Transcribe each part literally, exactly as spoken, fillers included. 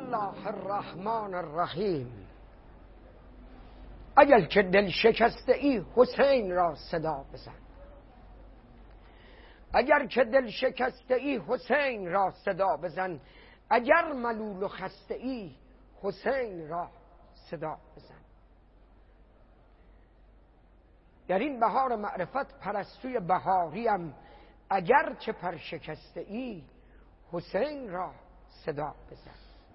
الله الرحمن الرحیم. اگر که دل شکسته ای حسین را صدا بزن. اگر که دل شکسته ای حسین را صدا بزن. اگر ملول و خسته ای حسین را صدا بزن. در این بهار معرفت پرستوی بهاریم، اگر چه پرشکسته ای حسین را صدا بزن.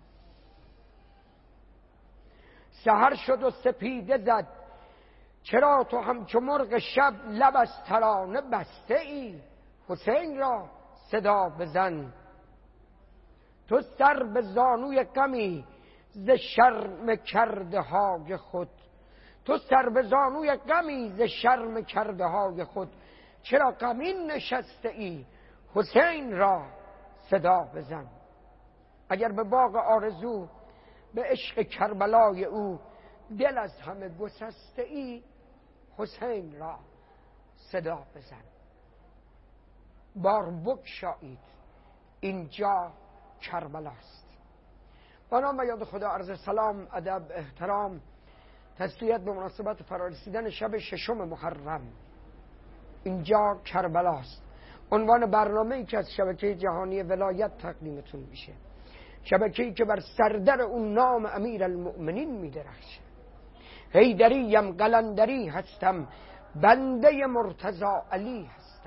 سحر شد و سپیده زد، چرا تو همچو مرغ شب لب از ترانه بسته ای حسین را صدا بزن. تو سر به زانوی غمی ز شرم کرده های خود. تو سر به زانوی غمی ز شرم کرده های خود. چرا غمین نشسته ای حسین را صدا بزن. اگر به باغ آرزو به عشق کربلای او دل از همه گسسته ای حسین را صدا بزن. بار بگشایید اینجا کربلاست. با نام و یاد خدا عرض سلام، ادب، احترام، تسلیت به مناسبت فرارسیدن شب ششم محرم. اینجا کربلاست عنوان برنامه‌ای که از شبکه جهانی ولایت تقدیمتون میشه. شبکه‌ای که بر سردر اون نام امیر المؤمنین میدرخشه. حیدریم، قلندری هستم، بنده مرتضی علی هستم.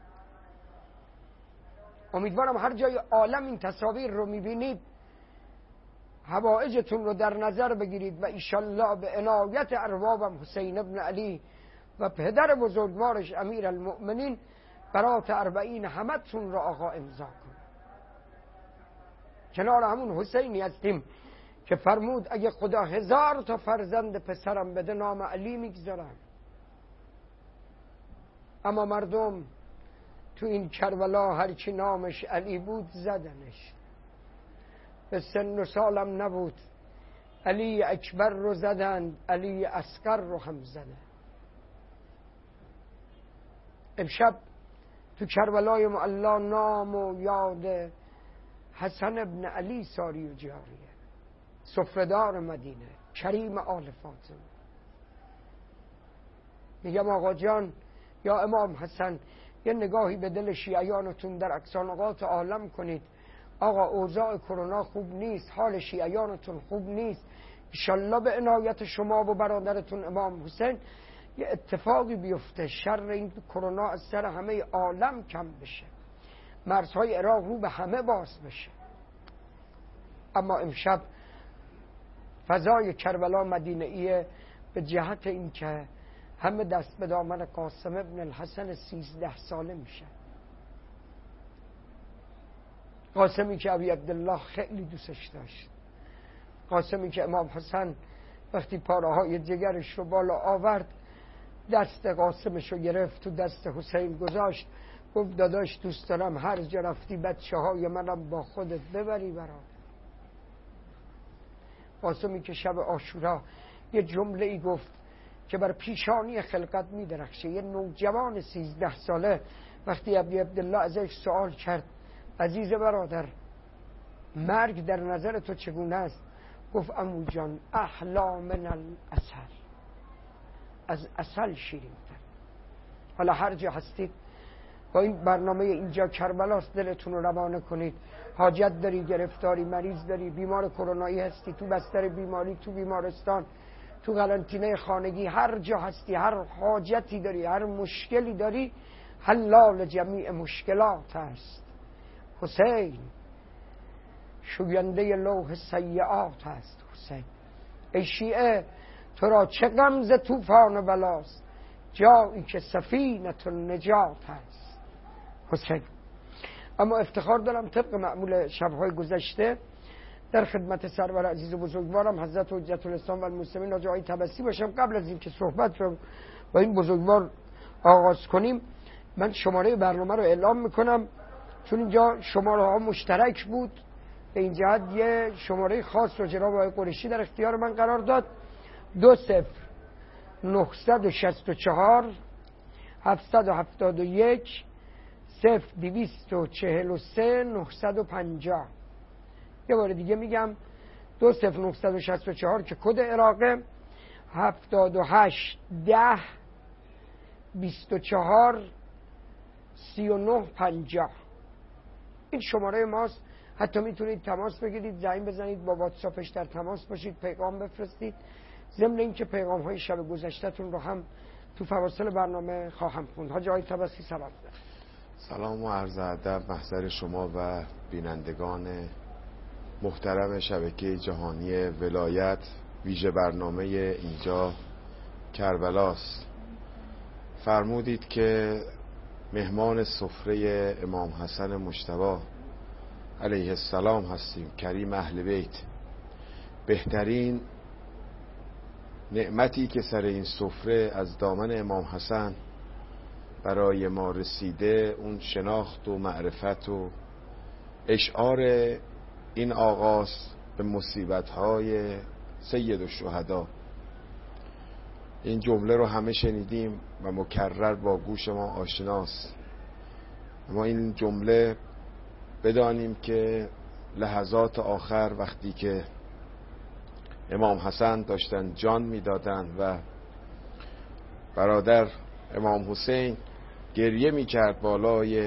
امیدوارم هر جای عالم این تصاویر رو میبینید حوائجتون رو در نظر بگیرید و ایشالله به عنایت اربابم حسین ابن علی و پدر بزرگوارش امیر المؤمنین برات اربعین همتون رو آقا امضا کنه. کنار همون حسینی هستیم که فرمود اگه خدا هزار تا فرزند پسرم بده نام علی میگذارم. اما مردم تو این کربلا هرچی نامش علی بود زدنش. به سن و سالم نبود، علی اکبر رو زدند، علی اصغر رو هم زدند. امشب تو کربلای معلا نام و یاد حسن ابن علی ساری و جاریه، سفره‌دار مدینه، کریم آل فاطمه. میگم آقا جان یا امام حسن یه نگاهی به دل شیعیانتون در اکسانقات عالم کنید. آقا اوضاع کرونا خوب نیست، حال شیعیانتون خوب نیست. انشالله به عنایت شما و برادرتون امام حسین یه اتفاقی بیفته، شر این کرونا از سر همه عالم کم بشه، مرزهای عراق رو به همه باز بشه. اما امشب فضای کربلا مدینه ایه به جهت این که همه دست به دامن قاسم ابن الحسن سیزده ساله میشه. قاسمی که ابی عبدالله خیلی دوستش داشت. قاسمی که امام حسن وقتی پاره های جگرش رو بالا آورد دست قاسمش رو گرفت تو دست حسین گذاشت، گفت داداش دوست دارم هر جا رفتی بچه های منم با خودت ببری برام. قاسمی که شب عاشورا یه جمله ای گفت که بر پیشانی خلقت می درخشه. یه نوجوان سیزده ساله وقتی ابی عبدالله ازش سوال کرد عزیز برادر مرگ در نظر تو چگونه است؟ گفت عمو جان احلا من العسل، از عسل شیرین‌تر. حالا هر جا هستید با این برنامه اینجا کربلاست دلتون رو روانه کنید. حاجت داری، گرفتاری، مریض داری، بیمار کرونایی هستی، تو بستر بیماری، تو بیمارستان، تو قرنطینه خانگی، هر جا هستی، هر حاجتی داری، هر مشکلی داری، حلال جمیع مشکلات است. حسین شوینده لوح سیئات است. حسین ای شیعه تو را چه غم ز طوفان بلاست، جایی که سفینه النجات است. حسین. اما افتخار دارم طبق معمول شب‌های گذشته در خدمت سرور عزیز و بزرگوارم حضرت حجت الاسلام و المسلمین آقای طبسی باشم. قبل از اینکه صحبت رو با این بزرگوار آغاز کنیم من شماره برنامه رو اعلام میکنم، چون اینجا شماره ها مشترک بود. به این جهت یه شماره خاص رو جناب آقای قریشی در اختیار من قرار داد. دو صفر نهصد و شصت و چهار هفتصد و هفتاد و یک صفر دویست و چهل و سه نهصد و پنجاه. یه بار دیگه میگم دو صفر نه شش چهار که کد عراقه، هفتاد و هشت ده بیست و چهار سی و نه پنجاه. این شماره ماست. حتی میتونید تماس بگیرید، زنگ بزنید، با واتساپش در تماس باشید، پیغام بفرستید. ضمن اینکه پیغام های شب گذشته‌تون رو هم تو فواصل برنامه خواهم خوند. حاج آقای طبسی سلام. سلام و عرض ادب محضر شما و بینندگان محترم شبکه جهانی ولایت. ویژه برنامه اینجا کربلاست. فرمودید که مهمان سفره امام حسن مجتبی علیه السلام هستیم، کریم اهل بیت. بهترین نعمتی که سر این سفره از دامن امام حسن برای ما رسیده، اون شناخت و معرفت و اشعار این آغاز به مصیبت‌های سید الشهدا. این جمله رو همه شنیدیم و مکرر با گوش ما آشناست، اما این جمله بدانیم که لحظات آخر وقتی که امام حسن داشتن جان میدادن و برادر امام حسین گریه میکرد بالای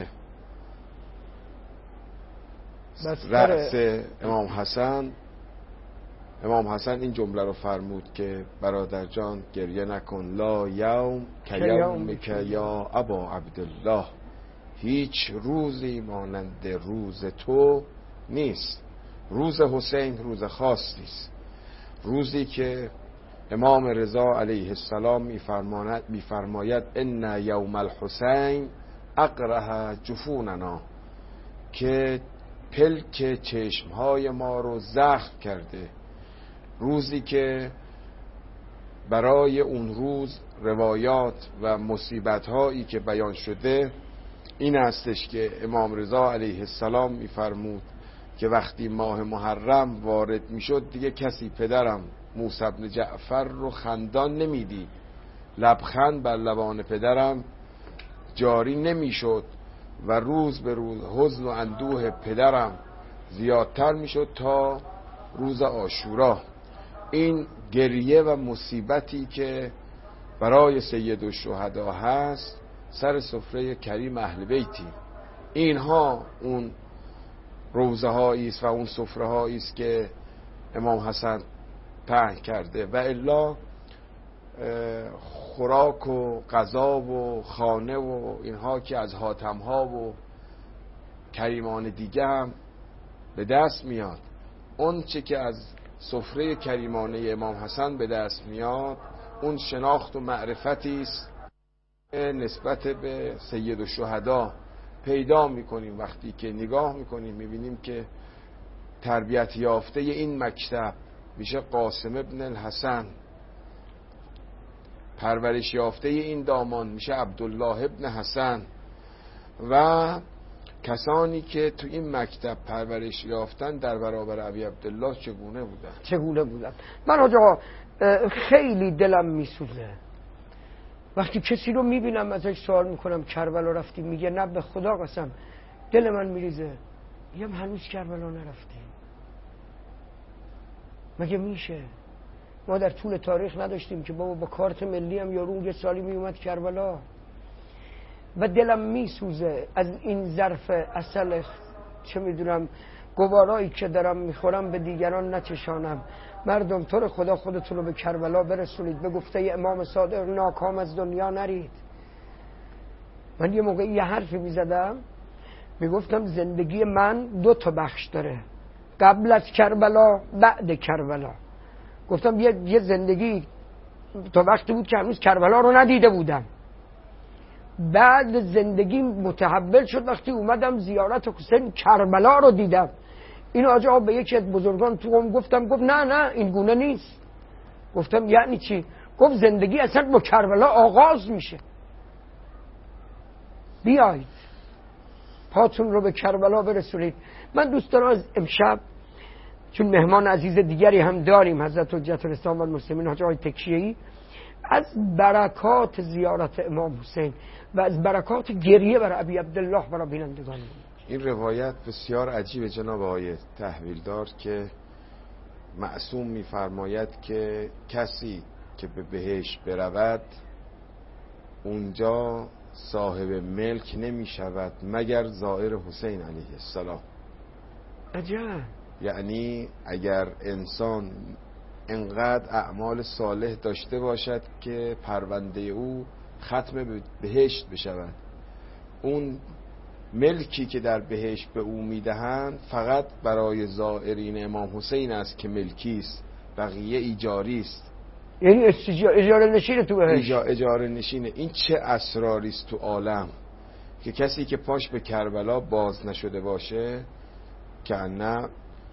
رأس امام حسن، امام حسن این جمله رو فرمود که برادر جان گریه نکن، لا یوم که یومک یا ابا عبدالله، هیچ روزی مانند روز تو نیست. روز حسین روز خاصی است، روزی که امام رضا علیه السلام میفرماید میفرماید ان یوم الحسین اقرح جفوننا، که پلک چشمهای ما رو زخم کرده. روزی که برای اون روز روایات و مصیبت‌هایی که بیان شده این هستش که امام رضا علیه السلام میفرمود که وقتی ماه محرم وارد میشد دیگه کسی پدرم موسی بن جعفر رو خندان نمیدید، لبخند بر لبان پدرم جاری نمیشد و روز به روز حزن و اندوه پدرم زیادتر میشد تا روز عاشورا. این گریه و مصیبتی که برای سید الشهدا هست سر سفره کریم اهل بیتی. اینها اون روزه هایی است و اون سفره هایی است که امام حسن پهن کرده، و الا خوراک و غذا و خانه و اینها که از حاتم ها و کریمان دیگه هم به دست میاد. اون چه که از سفره کریمانه امام حسن به دست میاد اون شناخت و معرفتی است نسبت به سید الشهدا پیدا میکنیم. وقتی که نگاه میکنیم میبینیم که تربیت یافته این مکتب میشه قاسم ابن الحسن، پرورش یافته این دامان میشه عبدالله ابن حسن، و کسانی که تو این مکتب پرورش یافتن در برابر ابی عبدالله چگونه بودن چگونه بودن من آجا خیلی دلم میسوزه وقتی کسی رو میبینم ازش سوال میکنم کربلا رفتی، میگه نه به خدا قسم، دل من میریزه. میگم هنوز کربلا نرفتیم؟ مگه میشه؟ ما در طول تاریخ نداشتیم که بابا با کارت ملی هم یارو یه سالی میومد کربلا؟ و دلم میسوزه از این ظرف اصل چه میدونم گوارایی که دارم میخورم به دیگران نچشانم. مردم تو رو خدا خودتون رو به کربلا برسونید، به گفته امام صادق ناکام از دنیا نرید. من یه موقع یه حرفی میزدم میگفتم زندگی من دو تا بخش داره، قبل از کربلا بعد کربلا. گفتم یه, یه زندگی تا وقتی بود که هنوز کربلا رو ندیده بودم، بعد زندگی متحول شد وقتی اومدم زیارت حسین کربلا رو دیدم. این آجا به یکی از بزرگان تو قم گفتم، گفت نه نه این گونه نیست. گفتم یعنی چی؟ گفت زندگی اصلا با کربلا آغاز میشه. بیایید پاتون رو به کربلا برسونید. من دوست دارم از امشب، چون مهمان عزیز دیگری هم داریم، حضرت حجت الاسلام و المسلمین حاج آقای تکیه‌ای، از برکات زیارت امام حسین و از برکات گریه بر ابی عبدالله برای بینندگان. این روایت بسیار عجیبه جناب آقای تحویلدار که معصوم میفرماید که کسی که به بهشت برود اونجا صاحب ملک نمی شود مگر زائر حسین علیه السلام. عجب. یعنی اگر انسان انقدر اعمال صالح داشته باشد که پرونده او ختم بهشت بشود، اون ملکی که در بهشت به او میدهند فقط برای زائرین امام حسین است که ملکی است، بقیه ایجاری است. یعنی اجاره نشینه تو بهشت. اجاره نشینه. این چه اسراری است تو عالم که کسی که پاش به کربلا باز نشده باشه که نه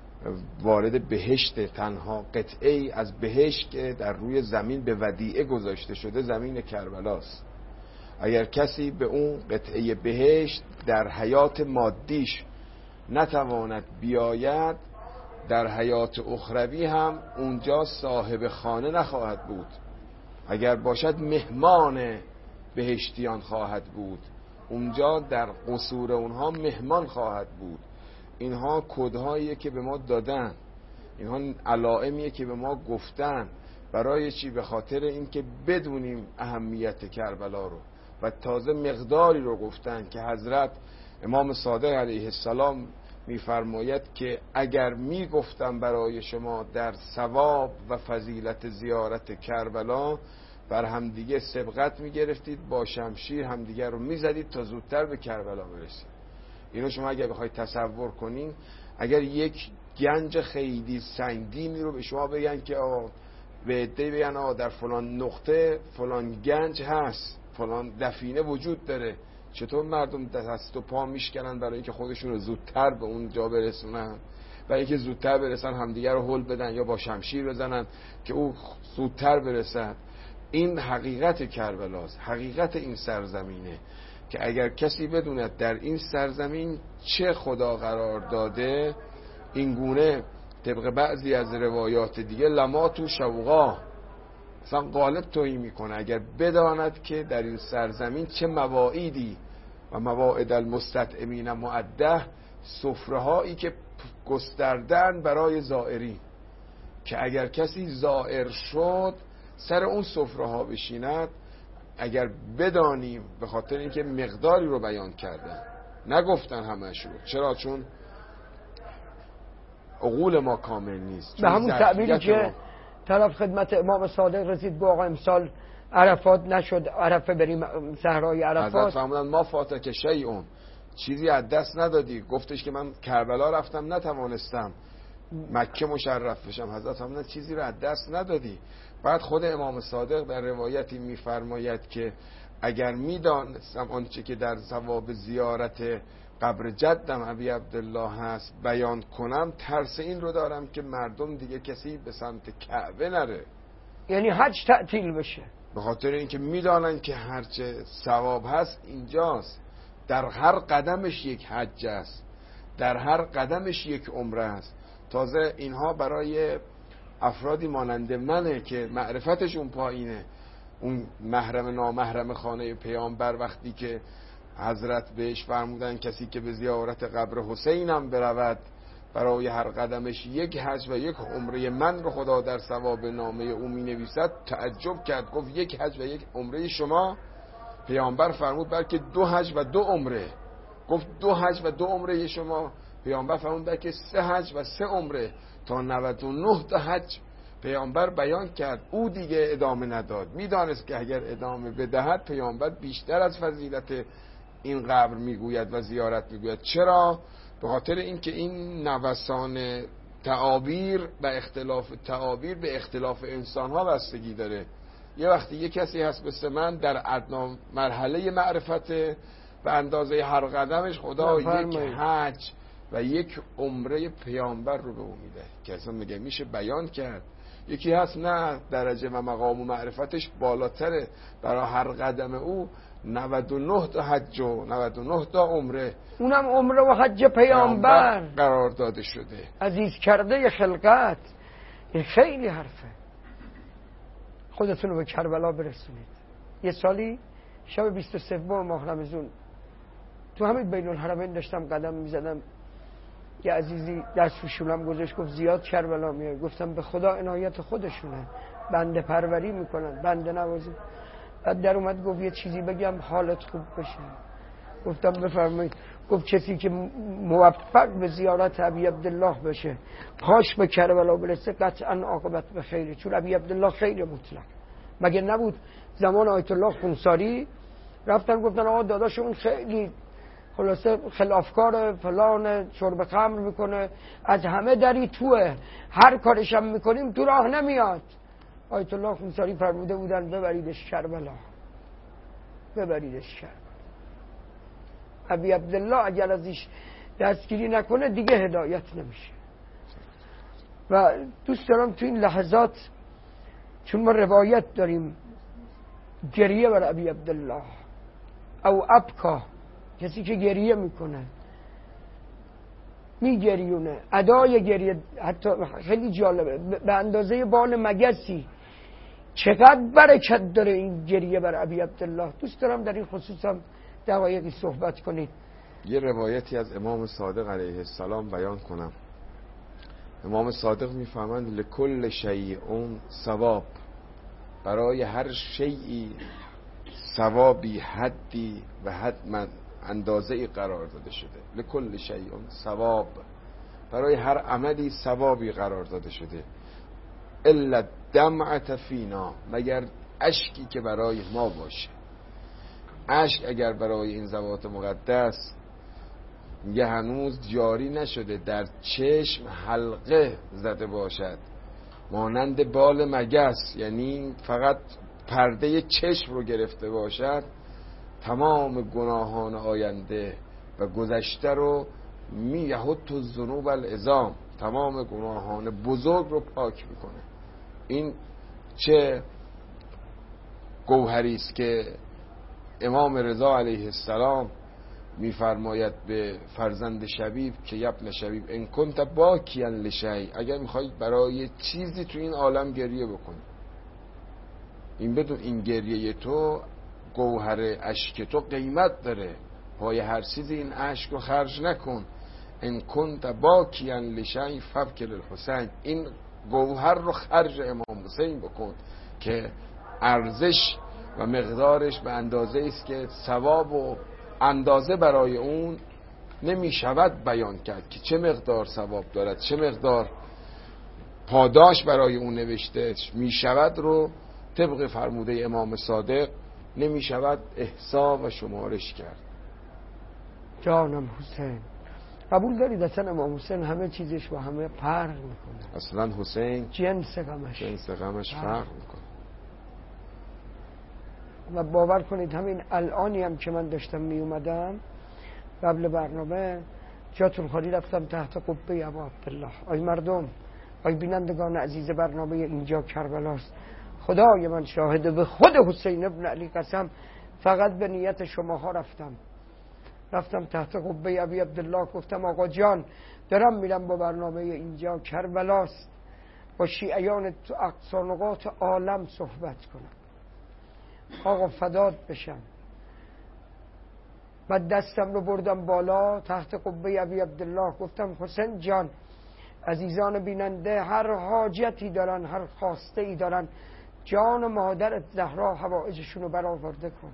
وارد بهشت، تنها قطعه ای از بهشت که در روی زمین به ودیعه گذاشته شده زمین کربلاست. اگر کسی به اون قطعه بهشت در حیات مادیش نتواند بیاید، در حیات اخروی هم اونجا صاحب خانه نخواهد بود. اگر باشد مهمان بهشتیان خواهد بود، اونجا در قصور اونها مهمان خواهد بود. اینها کدهاییه که به ما دادن، اینها علائمیه که به ما گفتن. برای چی؟ به خاطر اینکه بدونیم اهمیت کربلا رو، و تازه مقداری رو گفتن که حضرت امام صادق علیه السلام میفرماید که اگر میگفتم برای شما در ثواب و فضیلت زیارت کربلا، بر همدیگه سبقت میگرفتید، با شمشیر همدیگه رو میزدید تا زودتر به کربلا برسید. اینو شما اگر بخواید تصور کنین، اگر یک گنج خیلی سنگینی رو به شما بگن که آه به عده‌ای بگن آه در فلان نقطه فلان گنج هست، فلان دفینه وجود داره، چطور مردم دست و پا میشکنن برای اینکه خودشون رو زودتر به اون جا برسونن، برای اینکه زودتر برسن همدیگر رو هل بدن یا با شمشیر بزنن که او زودتر برسد. این حقیقت کربلاست، حقیقت این سرزمینه که اگر کسی بدوند در این سرزمین چه خدا قرار داده، این گونه طبق بعضی از روایات دیگه لما تو شوقا مثلا غالب تویی میکنه، اگر بداند که در این سرزمین چه مواعیدی و مواعد المستطعمین معده، سفره هایی که گستردن برای زائرین، که اگر کسی زائر شد سر اون سفره ها بشیند. اگر بدانیم، به خاطر اینکه مقداری رو بیان کردن، نگفتن همش رو. چرا؟ چون عقول ما کامل نیست. به همون تعبیری که طرف خدمت امام صادق رسید با آقا امسال عرفات نشد، عرفه بریم صحرای عرفات. حضرت فرمودن ما فاتک شیئون، چیزی از دست ندادی. گفتش که من کربلا رفتم نتوانستم مکه مشرف بشم. حضرت فرمودن چیزی رو از دست ندادی. بعد خود امام صادق در روایتی میفرماید که اگر میدانستم آنچه که در ثواب زیارت قبر جدم ابی عبدالله هست بیان کنم، ترس این رو دارم که مردم دیگه کسی به سمت کعبه نره، یعنی حج تعطیل بشه. به خاطر اینکه میدانن که هرچه ثواب هست اینجاست. در هر قدمش یک حج است، در هر قدمش یک عمره است. تازه اینها برای افرادی مانند منه که معرفتشون پایینه، اون محرم نامحرم خانه پیامبر وقتی که حضرت بهش فرمودن کسی که به زیارت قبر حسینم برود برای هر قدمش یک حج و یک عمره من رو خدا در ثواب نامه او می نویسد، تعجب کرد. گفت یک حج و یک عمره شما؟ پیامبر فرمود بلکه دو حج و دو عمره. گفت دو حج و دو عمره شما؟ پیامبر فرمود بلکه سه حج و سه عمره. تا نود و نه تا حج پیامبر بیان کرد. او دیگه ادامه نداد، میدانست که اگر ادامه بدهد پیامبر بیشتر از فضیلت این قبر میگوید و زیارت میگوید. چرا؟ به خاطر اینکه این نوسان تعابیر و اختلاف تعابیر به اختلاف انسان ها بستگی داره. یه وقتی یه کسی هست مثل من در ادنا مرحله معرفت، به اندازه هر قدمش خدا یک حج و یک عمره پیامبر رو به او میده که اصلا میگه میشه بیان کرد. یکی هست نه، درجه و مقام و معرفتش بالاتره، برای هر قدم او نود و نه تا حج و نود و نه تا عمره، اونم عمره و حج پیامبر قرار داده شده. عزیز کرده خلقت. این خیلی حرفه. خودتون رو به کربلا برسونید. یه سالی شب بیست و سوم ماه رمضان تو همین بین الحرمین داشتم قدم میزدم، یه عزیزی دست رو شونم گذاشت گفت زیاد کربلا میاد. گفتم به خدا عنایت خودشونه، بنده پروری میکنن، بنده نوازی. بعد در اومد گفت یه چیزی بگم حالت خوب بشه. گفتم بفرمایید. گفت کسی که موفق به زیارت ابی عبدالله بشه، پاش به کربلا برسه، قطعا عاقبت به خیره، چون ابی عبدالله خیر مطلق. مگه نبود زمان آیت الله خونساری رفتن گفتن آقا داداش اون خیلی خلاصه خلافکار فلان، شرب خمر میکنه، از همه دری توه، هر کارش هم میکنیم تو راه نمیاد. آیت الله خونساری فرموده بودن ببریدش کربلا، ببریدش کربلا. ابی عبدالله اگر ازش دستگیری نکنه دیگه هدایت نمیشه. و دوست دارم تو این لحظات، چون ما روایت داریم گریه بر ابی عبدالله او ابکا، کسی که گریه میکنه میگریونه، ادای گریه حتی خیلی جالبه، به اندازه بال مگسی چقدر برکت داره این گریه بر ابی عبدالله. دوست دارم در این خصوص هم دقایقی صحبت کنید. یه روایتی از امام صادق علیه السلام بیان کنم. امام صادق میفهمند لکل شیء ثواب، برای هر شیئی ثوابی، حدی و حد اندازه‌ای قرار داده شده. لکل شیء ثواب، برای هر عملی ثوابی قرار داده شده. الا دمعة فینا، مگر اشکی که برای ما باشه. اشک اگر برای این ذوات مقدس میگه هنوز جاری نشده، در چشم حلقه زده باشد مانند بال مگس، یعنی فقط پرده چشم رو گرفته باشد، تمام گناهان آینده و گذشته رو میهد تو ذنوب العظام، تمام گناهان بزرگ رو پاک میکنه. این چه گوهری است که امام رضا علیه السلام میفرماید به فرزند شبیب که یبن شبیب ان کنت باکیا لشیء، اگر میخواید برای چیزی تو این عالم گریه بکنی، این بدون این گریه تو، گوهر اشک تو قیمت داره، پای هر چیزی این اشک رو خرج نکن. ان کنت باکیا لشیء فبکی للحسین، این گوهر رو خرج امام حسین بکن که ارزش و مقدارش به اندازه است که ثواب و اندازه برای اون نمی شود بیان کرد که چه مقدار ثواب دارد، چه مقدار پاداش برای اون نوشته می شود رو طبق فرموده امام صادق نمی شود احصا و شمارش کرد. جانم حسین، قبول دارید اصلا امام حسین همه چیزش با همه فرق میکنه؟ اصلا حسین جنس غمش جنس غمش فرق میکنه. و باور کنید همین الانی هم که من داشتم می اومدم قبل برنامه، جاتون خالی رفتم تحت قبه ابا عبدالله. آی مردم، آی بینندگان عزیز برنامه اینجا کربلاست، خدای من شاهده، به خود حسین ابن علی قسم، فقط به نیت شماها رفتم رفتم تحت قبه ابی عبدالله، گفتم آقا جان دارم میرم با برنامه اینجا کربلاست، با شیعیان تو اقصا نقاط عالم صحبت کنم، آقا فداد بشم. بعد دستم رو بردم بالا تحت قبه ابی عبدالله، گفتم حسین جان، عزیزان بیننده هر حاجتی دارن، هر خواسته ای دارن، جان مادرت زهرا حوائجشون رو برآورده کن.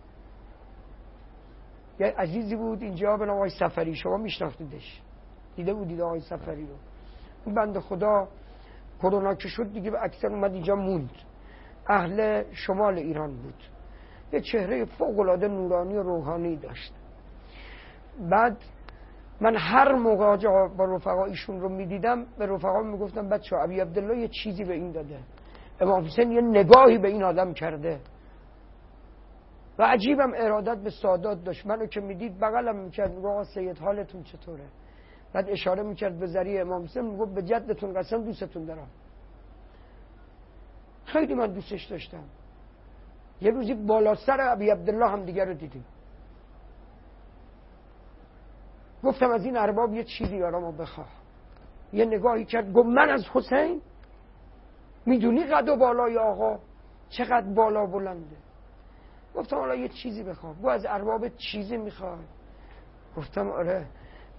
یه عزیزی بود اینجا به نام آقای سفری، شما میشناختیدش، دیده بودید آقای سفری رو. اون بنده خدا کرونا که شد دیگه به اکثر اومد اینجا موند، اهل شمال ایران بود، یه چهره فوق‌العاده نورانی و روحانی داشت. بعد من هر موقع با رفقا ایشون رو میدیدم به رفقا میگفتم بچه ها ابی عبدالله یه چیزی به این داده، امام حسین یه نگاهی به این آدم کرده. و عجیبم ارادت به سادات داشت، منو که میدید بغلم میکرد، میگه آقا سید حالتون چطوره؟ بعد اشاره میکرد به ذریعه امام حسین، میگه به جدتون قسم دوستتون دارم. خیلی من دوستش داشتم. یه روزی بالا سر ابی عبدالله هم دیگر رو دیدیم، گفتم از این ارباب یه چیزی آرامو بخواه. یه نگاهی کرد، گفت من از حسین؟ میدونی قد و بالای آقا چقدر بالا بلنده؟ گفتم حالا یه چیزی بخواه. گفت از ارباب چیزی میخواد؟ گفتم آره.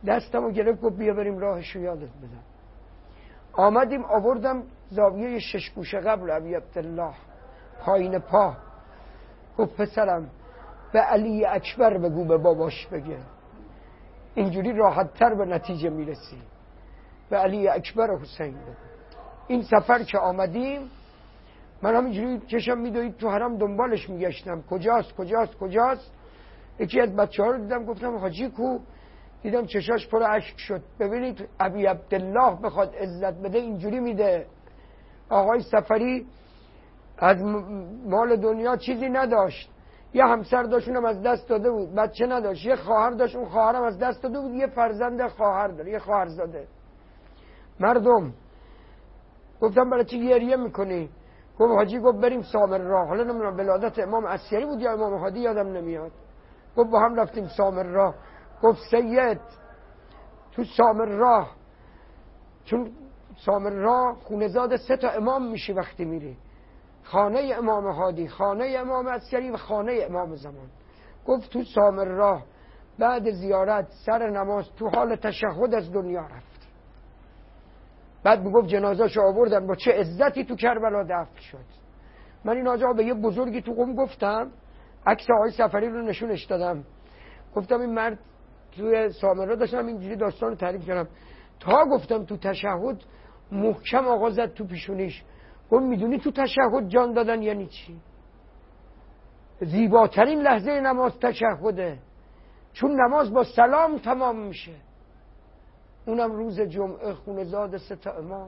دستمو گرفت گفت بیا بریم راهشو یادت بدم. آمدیم آوردم زاویه شش گوشه قبل ابی عبدالله پایین پا. گفت پسرم به علی اکبر بگو به باباش بگه، اینجوری راحت تر به نتیجه میرسی. به علی اکبر حسین بگو. این سفر که آمدیم من همینجوری چشم میدوید تو حرم دنبالش میگشتم کجاست کجاست کجاست. یکی از بچه ها رو دیدم گفتم حاجی کو؟ دیدم چشاش پر اشک شد. ببینید ابی عبدالله بخواد عزت بده اینجوری میده. آقای سفری از مال دنیا چیزی نداشت، یه همسر داشت اونم از دست داده بود، بچه نداشت، یه خواهر داشت اون خواهرم از دست داده بود، یه فرزند خواهر داره، یه خواهر زاده. مردم گفتم برای چی گریه میکنی؟ گفت حاجی گفت بریم سامرا. حالا نمیدونم ولادت امام عسکری بود یا امام هادی یادم نمیاد. گفت با هم رفتیم سامرا. گفت سید تو سامرا، چون سامرا خونه‌زاد سه تا امام میشی وقتی میری، خانه امام هادی، خانه امام عسکری و خانه امام زمان. گفت تو سامرا بعد زیارت سر نماز تو حال تشهد از دنیا رفت. بعد میگفت جنازه‌شو آوردن با چه عزتی تو کربلا دفن شد. من این آجا به یه بزرگی تو قم گفتم، عکس آقای سفری رو نشونش دادم، گفتم این مرد توی سامرا داشتم اینجوری داستان رو تعریف کردم تا گفتم تو تشهد محکم آقا زد تو پیشونیش. گفت میدونی تو تشهد جان دادن یعنی چی؟ زیباترین لحظه نماز تشهده، چون نماز با سلام تمام میشه، اونم روز جمعه خونه‌زاد سه تا امام.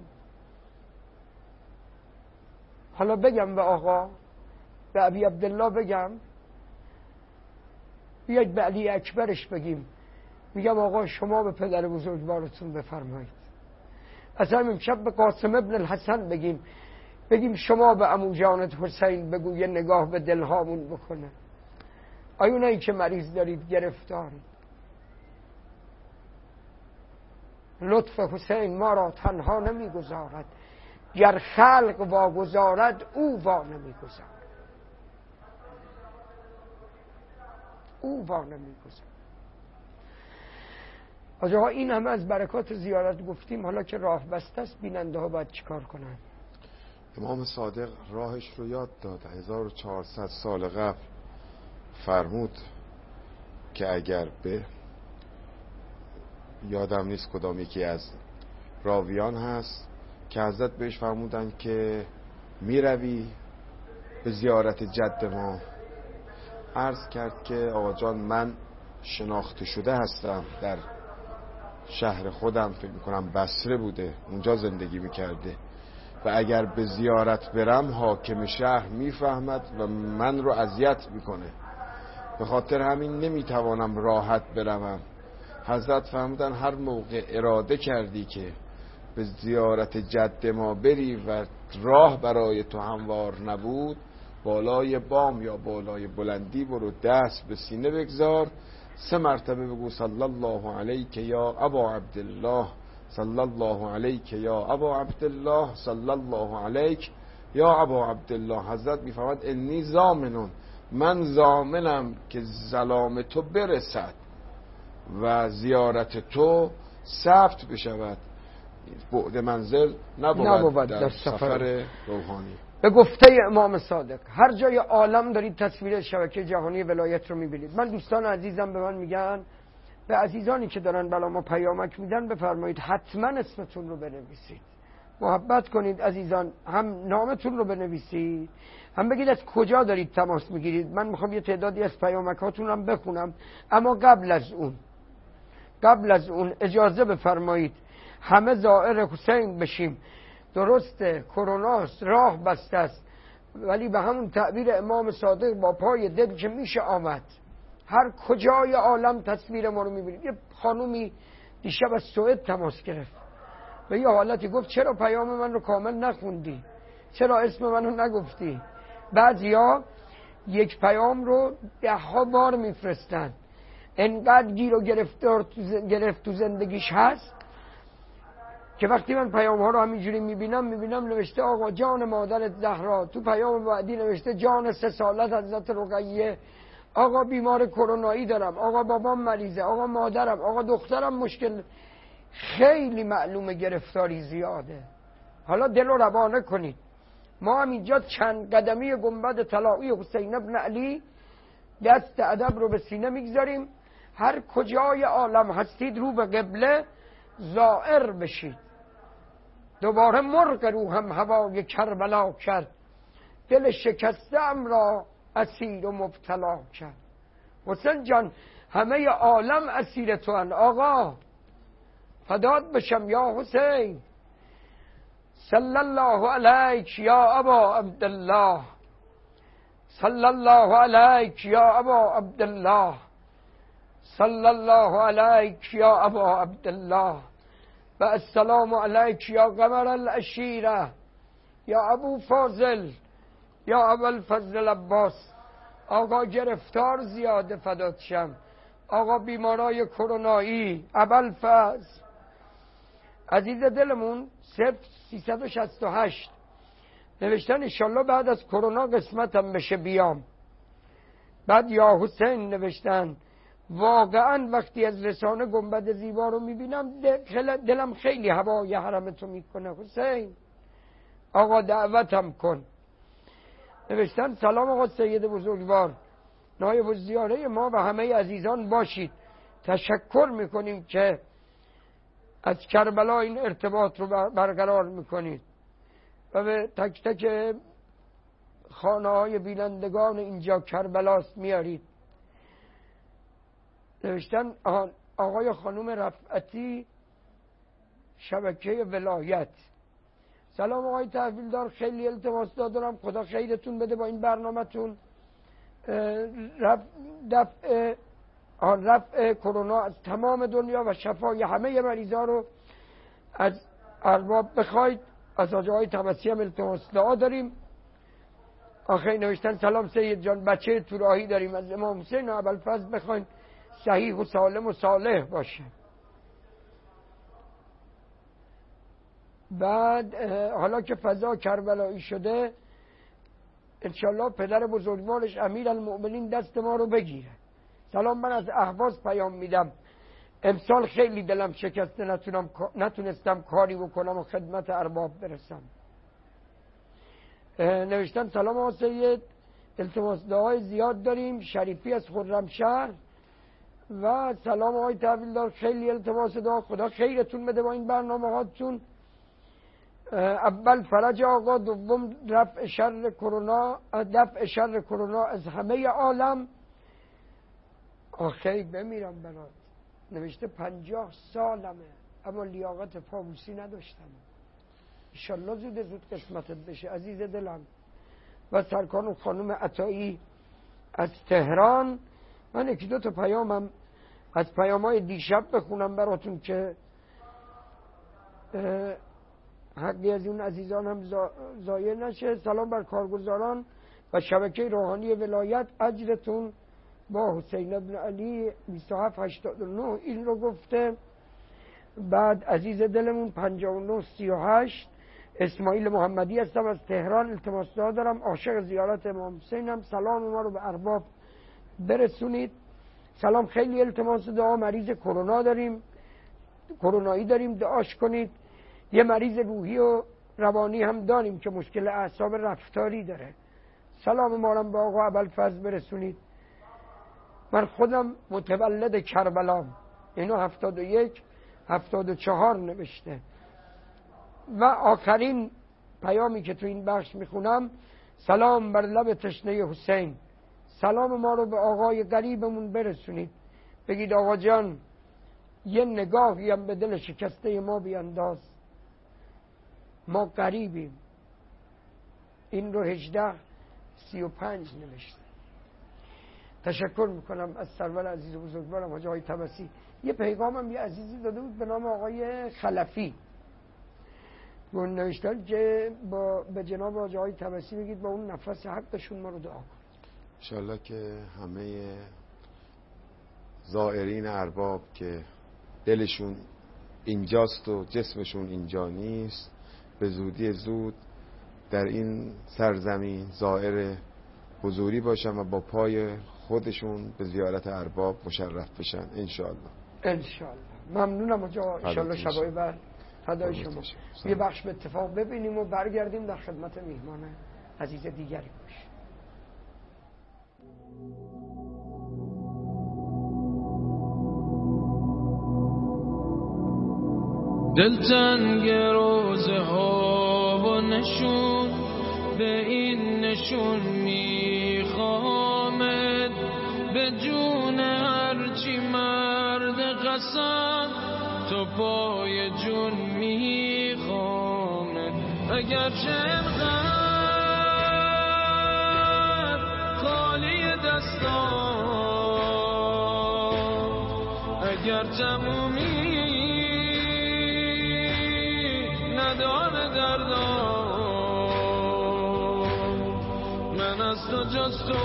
حالا بگم به آقا، به ابی عبدالله بگم، بیاید به علی اکبرش بگیم، میگم آقا شما به پدر بزرگوارتون بفرمایید. اصلا امشب به قاسم ابن الحسن بگیم، بگیم شما به عمو جانت حسین بگو یه نگاه به دلهامون بکنه. آیونایی که مریض دارید گرفتارید، لطف حسین ما را تنها نمیگذارد، گر خلق واگذارد او وا نمیگذارد، او وا نمیگذارد. آجاها این همه از برکات زیارت گفتیم، حالا که راه بسته است بیننده ها باید چیکار کنن؟ امام صادق راهش رو یاد داد. هزار و چهارصد سال قبل فرمود که اگر به یادم نیست کدام یکی از راویان هست که حضرت بهش فرمودن که میروی به زیارت جد ما، عرض کرد که آقا جان من شناخته شده هستم در شهر خودم، فکر میکنم بصره بوده، اونجا زندگی میکرده و اگر به زیارت برم حاکم شهر میفهمد و من رو اذیت میکنه، به خاطر همین نمیتوانم راحت بروم. حضرت فرمودن هر موقع اراده کردی که به زیارت جد ما بری و راه برای تو هموار نبود، بالای بام یا بالای بلندی برو، دست به سینه بگذار، سه مرتبه بگو صلی الله علیک یا ابا عبدالله، صلی الله علیک یا ابا عبدالله، صلی الله علیک یا ابا عبدالله. حضرت میفرماد انی ضامنون، من ضامنم که سلام تو برسد و زیارت تو ثبت بشود، بعد منزل نبود, نبود در, در سفر روحانی. به گفته امام صادق هر جای عالم دارید تصویر شبکه جهانی ولایت رو میبینید. من دوستان عزیزم به من میگن، به عزیزانی که دارن بلا ما پیامک میدن بفرمایید حتما اسمتون رو بنویسید، محبت کنید عزیزان، هم نامتون رو بنویسید، هم بگید از کجا دارید تماس میگیرید. من میخوام یه تعدادی از پیامکاتون هم بخونم، اما قبل از اون قبل از اون اجازه بفرمایید همه زائر حسین بشیم. درسته کروناست، راه بسته است، ولی به همون تعبیر امام صادق با پای دل که میشه آمد. هر کجای عالم تصویر ما رو میبینید. یه خانومی دیشب از سوئد تماس گرفت و یه حالتی گفت چرا پیام من رو کامل نخوندی، چرا اسم من رو نگفتی. بعضیا یک پیام رو ده ها بار میفرستن، انقدر گیر و گرفتار گرفت تو زندگیش هست که وقتی من پیام ها رو همینجوری میبینم میبینم نوشته آقا جان مادرت زهرا، تو پیام بعدی نوشته جان سه سالت حضرت رقیه، آقا بیمار کرونایی دارم، آقا بابام مریضه، آقا مادرم، آقا دخترم مشکل. خیلی معلومه گرفتاری زیاده. حالا دل رو روانه کنید. ما هم اینجا چند قدمی گنبد طلایی حسین ابن علی دست ادب رو به سینه میگذاریم. هر کجای عالم هستید رو به قبله زائر بشید. دوباره مرغ روحم هوای کربلا کرد، دل شکسته‌ام را اسیر و مبتلا کرد. حسین جان همه عالم اسیر تو هن. آقا فدات بشم یا حسین. صلی الله علیک یا ابا عبدالله، صلی الله علیک یا ابا عبدالله، صلی الله علیک یا ابا عبدالله و السلام علیک یا قمر العشیره یا ابو فاضل یا اول فضل عباس. آقا گرفتار زیاده فدات شم. آقا بیمارای کرونایی اول فضل. عزیز دلمون صفر سیصد و شصت و هشت نوشتن انشالله بعد از کرونا قسمتم بشه بیام. بعد یا حسین نوشتن واقعا وقتی از رسانه گنبد زیبا رو میبینم دلم خیلی هوای حرمتو میکنه حسین. آقا دعوتم کن. نوشتن سلام آقا سید بزرگوار، نایب الزیاره ما و همه عزیزان باشید. تشکر میکنیم که از کربلا این ارتباط رو برقرار میکنید و به تک تک خانه های بینندگان اینجا کربلاست میارید. نوشتن آقای خانوم رفعتی شبکه ولایت. سلام آقای تحویلدار، خیلی التماس دارم خدا خیرتون بده با این برنامه‌تون. رفع دفع آن رفع کرونا از تمام دنیا و شفای همه مریضا رو از ارباب بخواید. از آجه های تمسی هم التماس دعا داریم. آخه نوشتن سلام سید جان، بچه تو راهی داریم از امام حسین و ابوالفضل بخواین صحیح و سالم و صالح باشه. بعد حالا که فضا کربلایی شده انشالله پدر بزرگوارش امیر المؤمنین دست ما رو بگیره. سلام، من از اهواز پیام میدم. امسال خیلی دلم شکسته، نتونم نتونستم کاری بکنم و خدمت ارباب برسم. نوشتن سلام آقا سید، التماس دعای زیاد داریم. شریفی از خرمشهر. و سلام آقای تحویلدار، خیلی التماس دعا خدا خیرتون بده با این برنامه هاتون. اول فرج آقا، دوم رفع شر کرونا، دفع شر کرونا از همه عالم. آخه بمیرم برات. نوشته پنجاه سالمه اما لیاقت فاموسی نداشتم. انشالله زود زود قسمتت بشه عزیز دلم. و سرکان و خانم عطایی از تهران. من یکی دو تا پیامم از پیامای دیشب بخونم براتون که حقی از اون عزیزان هم ضایع نشه. سلام بر کارگزاران و شبکه روحانی ولایت، اجرتون با حسین ابن علی بیست و هفت هشتاد و نه این رو گفته. بعد عزیز دلمون پنجاه و نه سی و هشت اسماعیل محمدی هستم از تهران، التماس دعا دارم، عاشق زیارت امام حسینم، سلام ما رو به ارباب برسونید. سلام، خیلی التماس دعا، مریض کرونا داریم، کرونایی داریم، دعاش کنید. یه مریض روحی و روانی هم داریم که مشکل اعصاب رفتاری داره. سلام ما رو به آقا ابوالفضل برسونید. من خودم متولد کربلام. اینو هفتاد و یک هفتاد و چهار نوشته. و آخرین پیامی که تو این بخش میخونم، سلام بر لب تشنه حسین، سلام ما رو به آقای قریبمون برسونید. بگید آقا جان یه نگاهی هم به دل شکسته ما بیانداز، ما قریبیم. این رو هجده سی و پنج نوشته. تشکر میکنم از سرور عزیز و بزرگوارم حاجی آقای طبسی. یه پیغامم یه عزیزی داده بود به نام آقای خلفی، اون نوشتن که با به جناب حاجی آقای طبسی بگید با اون نفس حقشون ما رو دعا کن. انشالله که همه زائرین ارباب که دلشون اینجاست و جسمشون اینجا نیست، به زودی زود در این سرزمین زائر حضوری باشن و با پای خودشون به زیارت ارباب مشرف بشن انشاءالله. انشاءالله. ممنونم آقا. انشاءالله شبای بعد فدای شما. یه بخش به اتفاق ببینیم و برگردیم در خدمت میهمان عزیز دیگری باشیم. دلتنگ روزه ها و نشون به این نشون میخوامد، به جون هرچی مرد قسم تو پای جون میخوامد. اگر چقدر خالی دستان، اگر تمومی نداره دردان، من از تو جز تو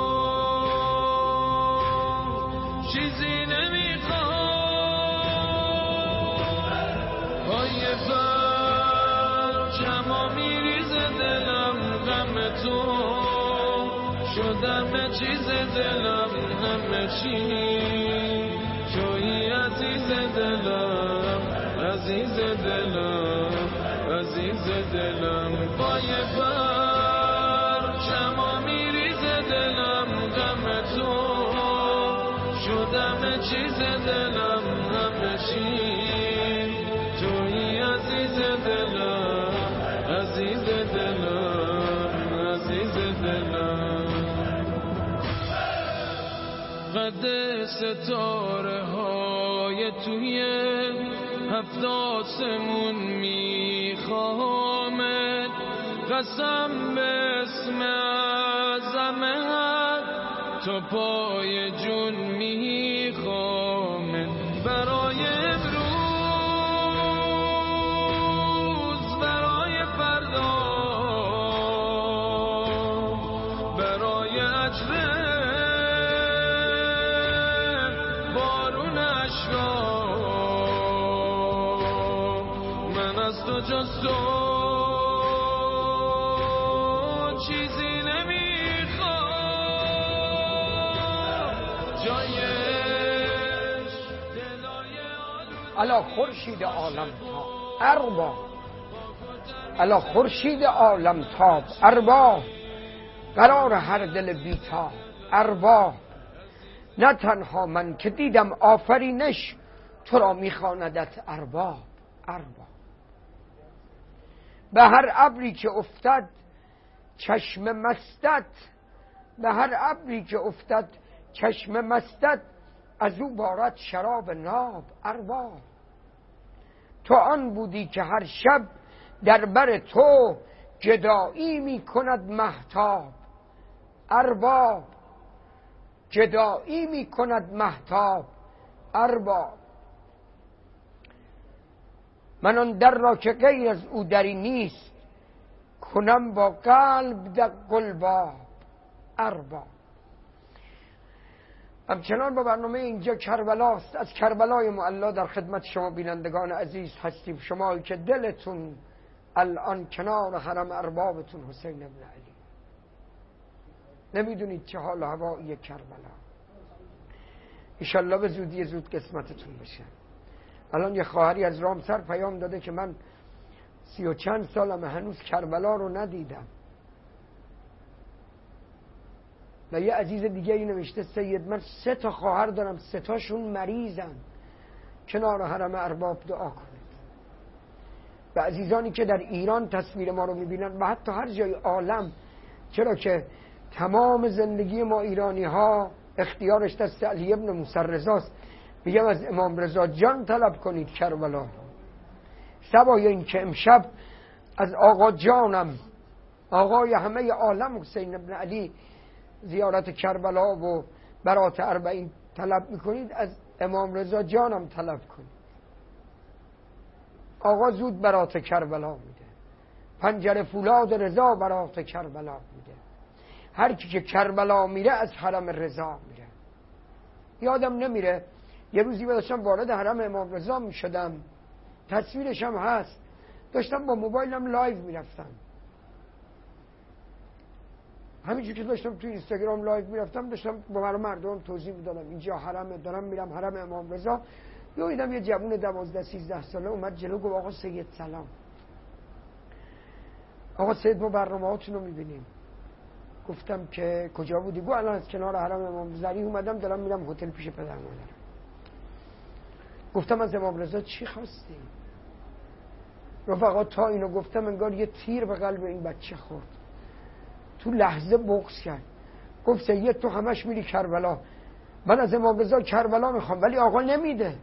چیزی نمیخوام. پای پرچما میریزه دلم غم تو، شدم چیز دلم همه چی تویی عزیز دلم، عزیز دلم، عزیز دلم. پای پرچما میریزه دلم غم تو، شدم چیز دلم همه چی تویی عزیز دلم، عزیز دلم، عزیز دلم. قد ستاره های توی هفت آسمون میخوامد، قسم به اسم عظمت تو پای جون میخوامد. برای امروز، برای فردا، برای اجر بارون اشکا، من از تو جز تو چیزی نمیخوام. جایش دلای الا خورشید عالم تاب ارباب، الا خورشید عالم تاب ارباب، قرار هر دل بیتاب ارباب. نه تنها من که دیدم آفرینش، تو را میخواندت ارباب ارباب. به هر ابری که افتد چشم مستت، به هر ابری که افتد چشم مستت، از او بارد شراب ناب ارباب. تو آن بودی که هر شب در بر تو جدایی می کند مهتاب ارباب، جدایی می کند مهتاب ارباب. من آن در را که غیر از او دری نیست، کنم با قلب در قلباب ارباب. همچنان با برنامه اینجا کربلاست. از کربلای معلا در خدمت شما بینندگان عزیز هستیم، شمایی که دلتون الان کنار حرم اربابتون حسین ابن علی، نمیدونید چه حال هوایی کربلا. انشالله به زودی زود قسمتتون بشه. الان یه خواهری از رامسر پیام داده که من سی و چند سالم هنوز کربلا رو ندیدم. و یه عزیز دیگه ای نوشته سید من سه تا خواهر دارم، سه تاشون مریضن، کنار حرم ارباب دعا کنید. و عزیزانی که در ایران تصویر ما رو میبینن و حتی هر جای عالم، چرا که تمام زندگی ما ایرانی ها اختیارش دست علی ابن موسی رضاست، میگم از امام رضا جان طلب کنید کربلا. سوای این که امشب از آقا جانم، آقای همه عالم حسین ابن علی، زیارت کربلا و برات اربعین طلب میکنید، از امام رضا جانم طلب کنید. آقا زود برات کربلا میده، پنجره فولاد رضا برات کربلا میده. هر کی که کربلا میره از حرم رضا میره. یادم نمیره یه روزی داشتم وارد حرم امام رضا میشدم، تصویرش هم هست، داشتم با موبایلم لایو میرفتم، همینجور که داشتم تو اینستاگرام لایو میرفتم داشتم با برای مردم توضیح میدادم اینجا حرمه، دارم میرم حرم امام رضا. یه دیدم یه جوون دوازده سیزده ساله اومد جلو گفت آقا سید سلام. آقا سید ما برنامه‌هاتون رو میبینیم. گفتم که کجا بودی؟ گفت الان از کنار حرم امام رضا اومدم دارم میرم هتل پیش پدر مادرم. گفتم از امام رضا چی خواستی؟ رفقا تا اینو گفتم انگار یه تیر به قلب این بچه خورد. تو لحظه بغض کرد. گفت سید تو همش میری کربلا، من از امام رضا کربلا میخوام ولی آقا نمیده.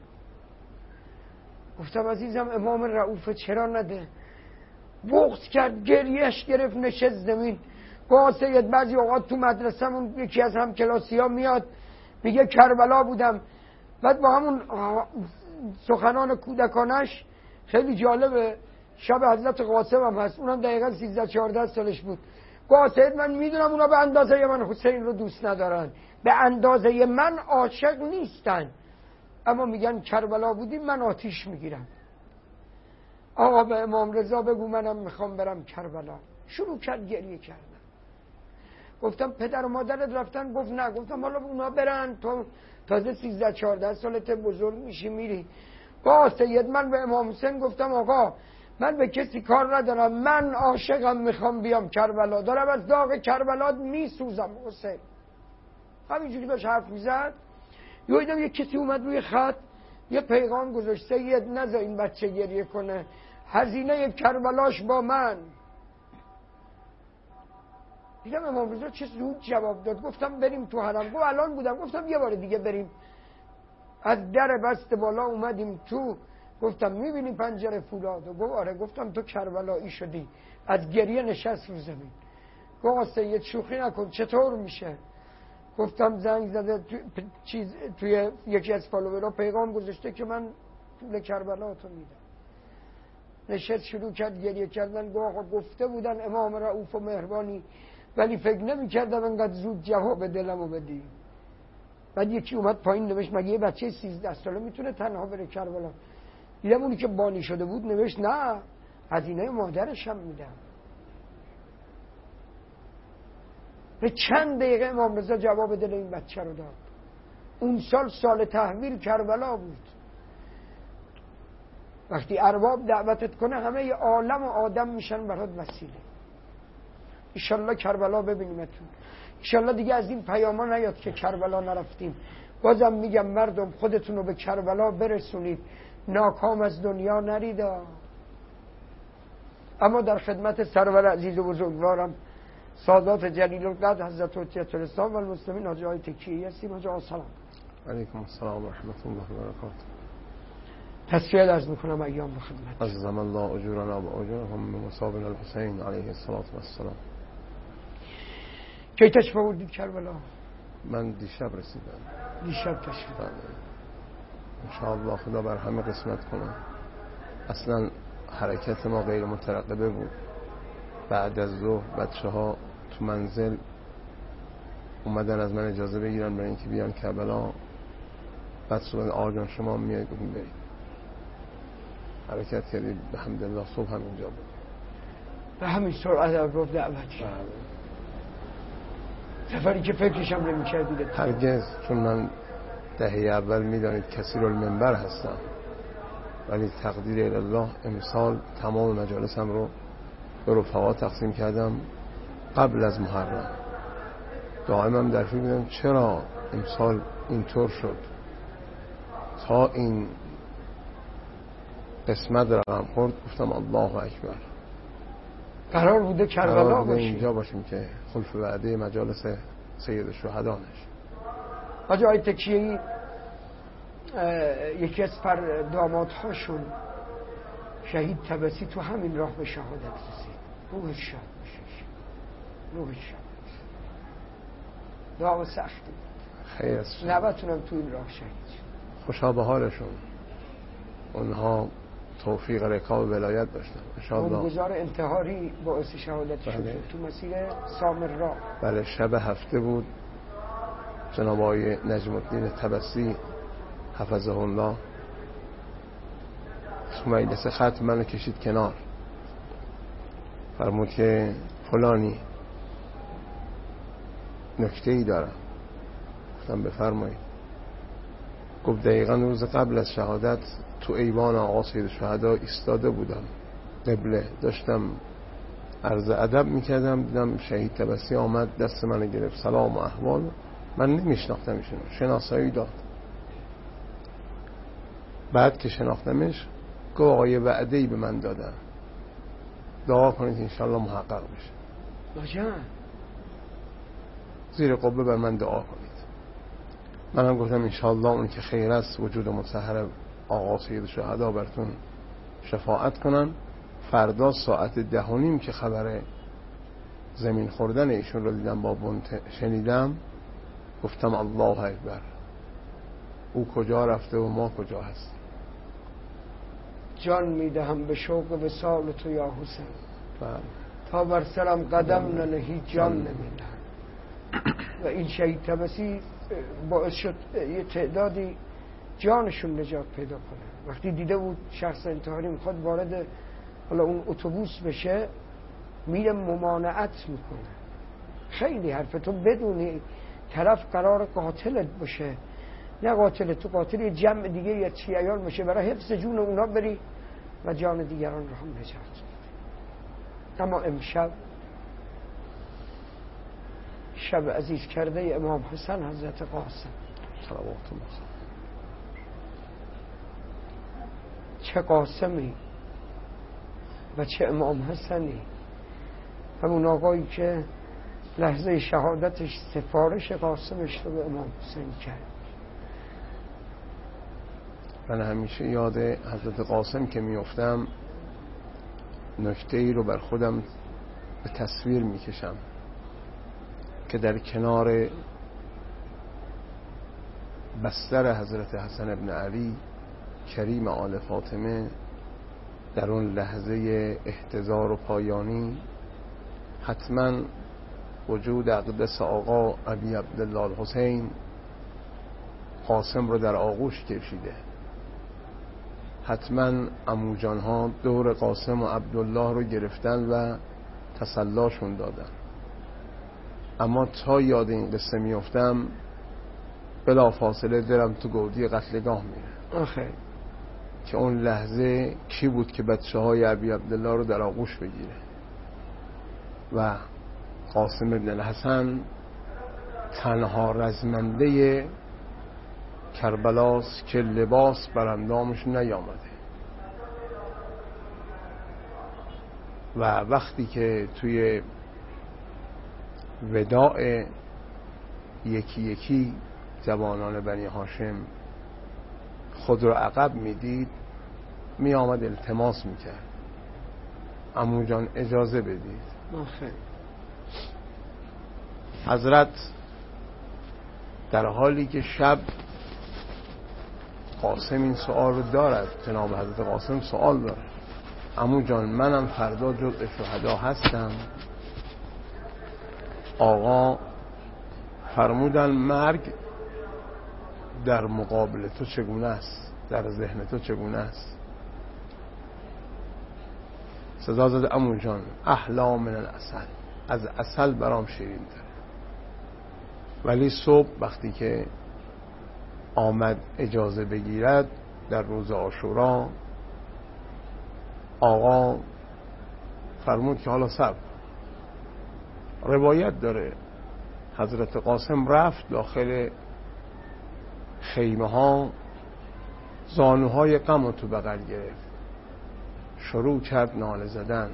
گفتم عزیزم امام رؤوف چرا نده؟ بغض کرد، گریهش گرفت، نشست زمین. گفت سید بعضی اوقات تو مدرسه‌مون یکی از هم کلاسی ها میاد میگه کربلا بودم، بعد با همون سخنان کودکانش خیلی جالبه. شب حضرت قاسم هم هست، اونم دقیقا سیزده چهارده سالش بود. گفت سید من میدونم اونا به اندازه من حسین رو دوست ندارن، به اندازه من عاشق نیستن، اما میگن کربلا بودیم من آتیش میگیرم. آقا به امام رضا بگو منم میخوام برم کربلا. شروع کرد گریه کردن. گفتم پدر و مادرت رفتن؟ گفت نه. گفتم حالا اونا برن، تو تازه سیزده چهارده سالت بزرگ میشی میری. با سید من به امام حسین گفتم آقا من به کسی کار ندارم، من عاشقم میخوام بیام کربلا، دارم از داغ کربلا میسوزم حسین. همینجوری داشت حرف میزد یه دیدم یه کسی اومد روی خط یه پیغام گذاشت سید نذار این بچه گریه کنه، هزینه کربلاش با من. دیدم امام رضا چه زود جواب داد. گفتم بریم تو حرم. گفت الان بودم. گفتم یه بار دیگه بریم. از در بست بالا اومدیم تو. گفتم میبینی پنجره فولاد؟ و گفت آره. گفتم تو کربلایی شدی. از گریه نشست رو زمین. گفت سید شوخی نکن، چطور میشه؟ گفتم زنگ زده تو... چیز توی یکی از فالوورها پیغام گذاشته که من پول کربلا تو میدم. نشست شروع کرد گریه کردن. گفت گفته بودن امام رؤوف و مهربانی، ولی فکر نمی کردم انقدر زود جواب دلمو بدی. بعد یکی اومد پایین نوشت مگه یه بچه سیزده ساله میتونه تنها بره کربلا؟ دیدم اونی که بانی شده بود نوشت نه هزینه مادرش هم میدم. به چند دقیقه امام رضا جواب دل این بچه رو داد. اون سال سال تحویل کربلا بود. وقتی ارباب دعوتت کنه همه عالم و آدم میشن برات وسیله. انشالله کربلا ببینیمتون. انشالله دیگه از این پیاما نیاد که کربلا نرفتیم. بازم میگم مردم خودتون رو به کربلا برسونید، ناکام از دنیا نریدا. اما در خدمت سرور عزیز و بزرگوارم سادات جلیل القدر حضرت حجت الاسلام و المسلمین حاجی آقای تکیه‌ای هستیم. حاجی آقا سلام. علیکم السلام و رحمت الله و برکاته. تصفیه عرض میکنم ایام به خدمت. از زمان الله اجورنا و اجورهم بمصابنا الحسین علیه الصلاة و السلام. کی تشریف آوردید کربلا؟ من دیشب رسیدم. دیشب تشریف بله. انشاءالله خدا بر همه قسمت کنه. اصلا حرکت ما غیر مترقبه بود. بعد از ظهر بچه ها تو منزل اومدن از من اجازه بگیرن برای اینکه بیان کربلا. بعد صبح آقا جان شما میای گفتیم برید. حرکت کردیم به حمدالله صبح هم اینجا بود. به همین سرعت رو دعوت شد. سفری که فکرشم نمی کردید. هرگز، چون من دهه اول میدانید کثیر المنبر هستم، ولی تقدیر الله امسال تمام مجالسم رو به رفقا تقسیم کردم قبل از محرم. دائما در فکر بودم چرا امسال اینطور شد. تا این قسمت رقم خورد گفتم الله اکبر. قرار بوده کربلا باشیم، اینجا باشیم که خلف وعده مجالس سید شهدا نشه. حاجی آقای تکیه‌ای یکی از پر دامادهاشون شهید طبسی تو همین راه به شهادت رسید. روحش شاد بشه، روحش شاد بشه. دعا سختی بود. خیر است. نوتونم تو این راه شهید شد. خوشا به حالشون. اونها توفیق رکاب ولایت داشتن انشاءالله. بمگذار انتحاری باعث شهادت شد. بله. تو مسیر سامر راه. بله شب هفته بود. جناب آقای نجم الدین طبسی حفظه الله تو مجلس خط منو کشید کنار، فرمود که فلانی نکته ای دارم. گفتم بفرمایید. گفت دقیقا روز قبل از شهادت تو ایوان آقا سید شهدا ایستاده بودم قبله، داشتم عرض ادب میکردم، دیدم شهید طبسی آمد دست منو گرفت سلام و احوال. من نمیشناختم ایشون، شناسایی داد. بعد که شناختمش گفت آقا یه وعده‌ای به من دادن، دعا کنید انشالله محقق بشه. باشه زیر قبه بر من دعا کنید. منم گفتم انشالله اون که خیر است وجود مطهر آقا سید شهدا براتون شفاعت کنن. فردا ساعت ده و نیم که خبر زمین خوردن ایشون رو دیدم با بنت شنیدم، گفتم الله اکبر، او کجا رفته و ما کجا هست. جان میدهم به شوق وصال تو یا حسین، بله. تا بر سرم قدم ننهی جان نمیدهم. و این شهید طبسی باعث شد یه تعدادی جانشون نجات پیدا کنه. وقتی دیده بود شخص انتحاری میخواد وارد حالا اون اتوبوس بشه، میره ممانعت میکنه. خیلی حرفه، تو بدونی طرف قرار قاتلت باشه، نه قاتل تو قاتل یه جمع دیگه یا چیایان باشه، برای حفظ جون اونا بری و جان دیگران رو هم نجات بدی. اما امشب شب عزیز کرده امام حسن حضرت قاسم صلوات الله، چه قاسمی و چه امام حسنی. همون آقایی که لحظه شهادتش سفارش قاسمش رو به امام حسین کرد. من همیشه یاد حضرت قاسم که میافتم نکته ای رو بر خودم به تصویر میکشم که در کنار بستر حضرت حسن ابن علی کریم آل فاطمه در اون لحظه احتضار و پایانی حتما وجود اقدس آقا ابی عبدالله الحسین قاسم رو در آغوش کشیده. حتما عمو جان ها دور قاسم و عبدالله رو گرفتن و تسلاشون دادن. اما تا یاد این قصه میافتم بلا فاصله دلم تو گودی قتلگاه میره. آخه که اون لحظه کی بود که بچه های ابی عبدالله رو در آغوش بگیره و قاسم ابن الحسن تنها رزمنده کربلاست که لباس بر اندامش نیامده. و وقتی که توی وداع یکی یکی جوانان بنی هاشم خود رو عقب میدید، می آمد التماس میکرد عمو جان اجازه بدید. آخه حضرت در حالی که شب قاسم این سوال رو دارد، جناب حضرت قاسم سوال دارد، عمو جان منم فردا جزء شهدا هستم. آقا فرمودن مرگ در مقابل تو چگونه است، در ذهن تو چگونه است؟ صدا زد عمو جان احلا من العسل، از عسل برام شیرین تره. ولی صبح وقتی که آمد اجازه بگیرد در روز عاشورا، آقا فرمود که حالا صبر. روایت داره حضرت قاسم رفت داخل خیمه ها، زانوهای غم رو تو بغل گرفت، شروع کرد ناله زدن.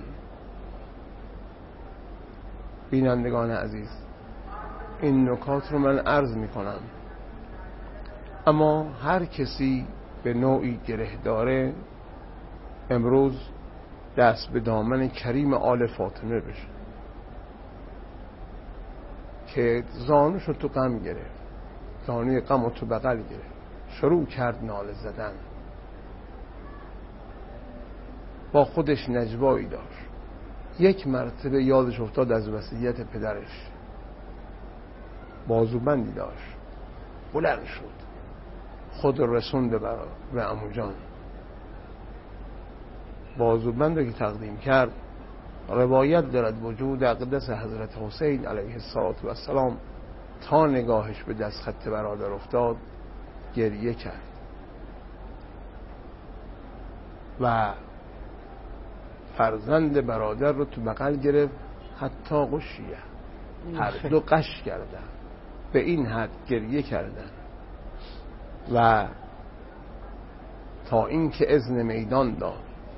بینندگان عزیز، این نکات رو من عرض می کنم، اما هر کسی به نوعی گره داره امروز دست به دامن کریم آل فاطمه بشه که زانوش رو تو غم گرفت، زانوی غم رو تو بغل گرفت، شروع کرد ناله زدن. با خودش نجوایی داشت. یک مرتبه یادش افتاد از وصیت پدرش، بازوبندی داشت، بلند شد، خود رسوند به عمو جان. بازوبند رو که تقدیم کرد، روایت دارد وجود اقدس حضرت حسین علیه السلام تا نگاهش به دست خط برادر افتاد گریه کرد و فرزند برادر رو تو بغل گرفت، حتی غشیه، هر دو قش کردن، به این حد گریه کردن و تا این که اذن میدان داد.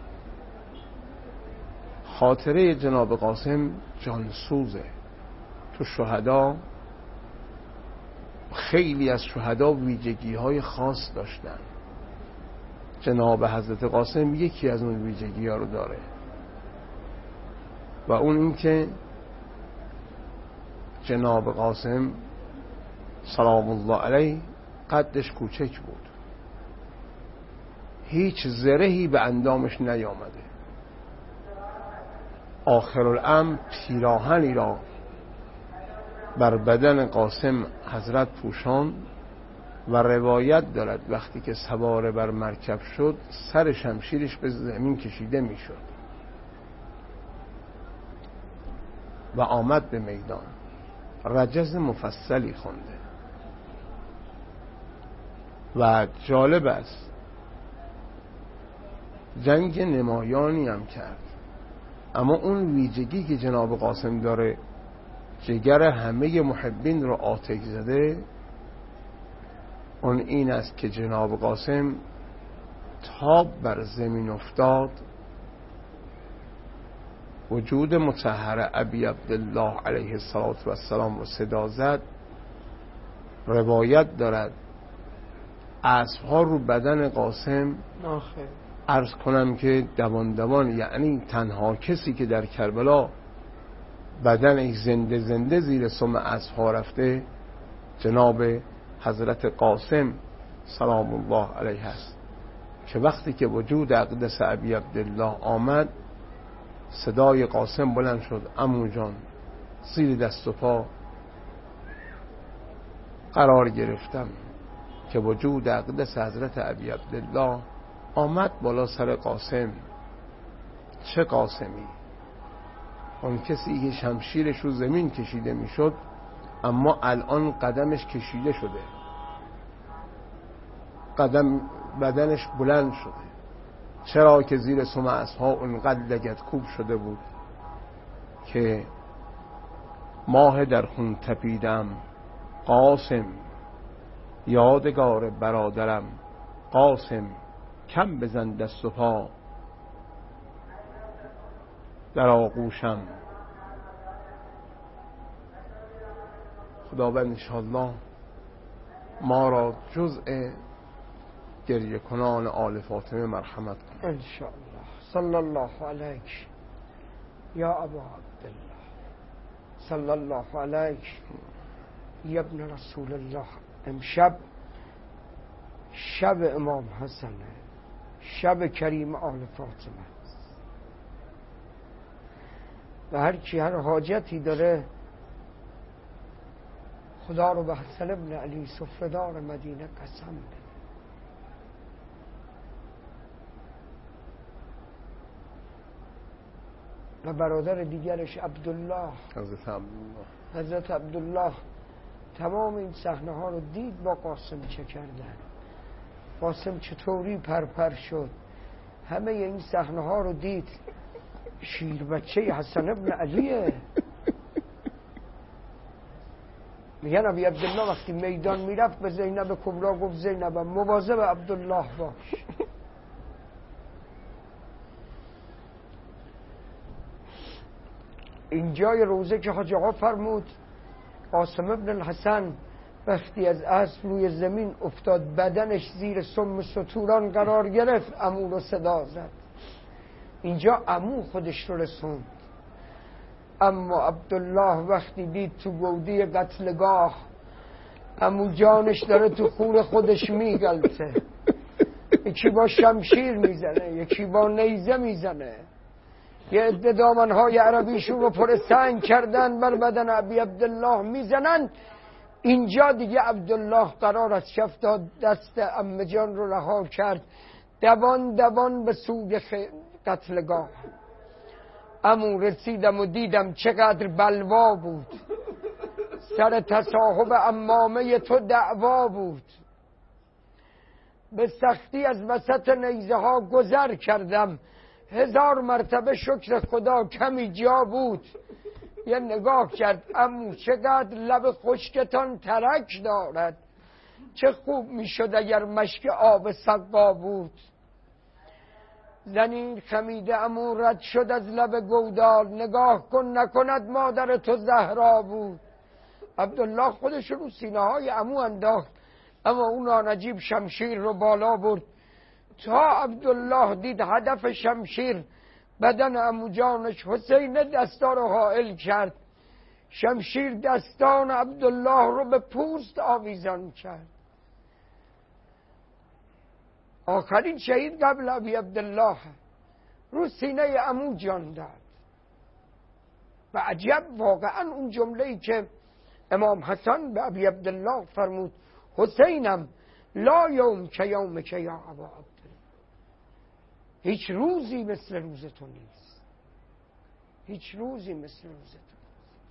خاطره جناب قاسم جانسوزه. تو شهدا خیلی از شهدا ویژگی های خاص داشتن. جناب حضرت قاسم یکی از اون ویژگی ها رو داره و اون این که جناب قاسم سلام الله علیه قدش کوچک بود، هیچ زرهی به اندامش نیامده. آخرالامر پیراهنی را بر بدن قاسم حضرت پوشان و روایت دارد وقتی که سوار بر مرکب شد سر شمشیرش به زمین کشیده میشد و آمد به میدان. رجز مفصلی خونده و جالب است جنگ نمایانی هم کرد، اما اون ویژگی که جناب قاسم داره جگر همه محبین رو آتش زده، اون این است که جناب قاسم تاب بر زمین افتاد، وجود مطهر ابی عبدالله علیه السلام رو صدا زد. روایت دارد اسب‌ها رو بدن قاسم، عرض کنم که دوان دوان، یعنی تنها کسی که در کربلا بدنش زنده زنده زیر سم اسب‌ها رفته جناب حضرت قاسم سلام الله علیه است که وقتی که وجود اقدس ابی عبدالله آمد صدای قاسم بلند شد: عمو جان، زیر دست و پا قرار گرفتم که وجود اقدس حضرت ابی عبدالله آمد بالا سر قاسم. چه قاسمی؟ اون کسی که شمشیرش رو زمین کشیده میشد اما الان قدمش کشیده شده، قدم بدنش بلند شده. چرا که زیر سم اسب‌ها اونقدر لگدکوب شده بود که ماه در خون تپیدم قاسم، یادگار برادرم قاسم، کم بزن دست و پا در آغوشم. خداوند انشاءالله ما را جزء گریه کنان آل فاطمه مرحمت کن انشاءالله. صلی الله علیک یا ابا عبدالله، صلی الله علیک یا ابن رسول الله. امشب شب امام حسنه، شب کریم آل فاطمه است و هر کی هر حاجتی داره خدا رو به حسن ابن علی صفردار مدینه قسم بده. و برادر دیگرش عبدالله، حضرت عبدالله حضرت عبدالله تمام این صحنه ها رو دید با قاسم چه کردن، قاسم چطوری پرپر شد، همه این صحنه ها رو دید. شیر بچه حسن ابن علیه. میگن ابی عبدالله وقتی میدان میرفت به زینب کبرا گفت زینب مواظب عبدالله باش. اینجای روزه که حاج آقا فرمود قاسم ابن الحسن وقتی از اسب روی زمین افتاد بدنش زیر سم ستوران قرار گرفت، عمو رو صدا زد. اینجا عمو خودش رو رسوند. اما عبدالله وقتی دید تو گودی قتلگاه عمو جانش داره تو خون خودش میگلته، یکی با شمشیر میزنه، یکی با نیزه میزنه، یه عده دامنهای عربیشون رو پر سنگ کردن بر بدن ابی عبدالله میزنن. اینجا دیگه عبدالله قرار از کف دست عمه جان رو رها کرد، دوان دوان به سوی قتلگاه. عمو رسیدم و دیدم چقدر بلوا بود. سر تصاحب عمامه تو دعوا بود. به سختی از وسط نیزه ها گذر کردم، هزار مرتبه شکر خدا کمی جا بود. یه نگاه کرد، عمو چقدر لب خشکتان ترک دارد، چه خوب میشد اگر مشک آب سقا بود. زنین خمیده عمو رد شد از لب گودال، نگاه کن نکند مادر تو زهرا بود. عبدالله خودش رو سینه های عمو انداخت، اما اون نجیب شمشیر رو بالا برد. تا عبدالله دید هدف شمشیر بدن عمو جانش، حسین دستا رو حائل کرد. شمشیر دستان عبدالله رو به پوست آویزان کرد. آخرین شهید قبل ابی عبدالله رو سینه عمو جان داد. و عجب واقعا اون جمله‌ای که امام حسن به ابی عبدالله فرمود، حسینم لا یوم که یوم که یا ابا عبدالله، هیچ روزی مثل روز تو نیست، هیچ روزی مثل روز تو نیست.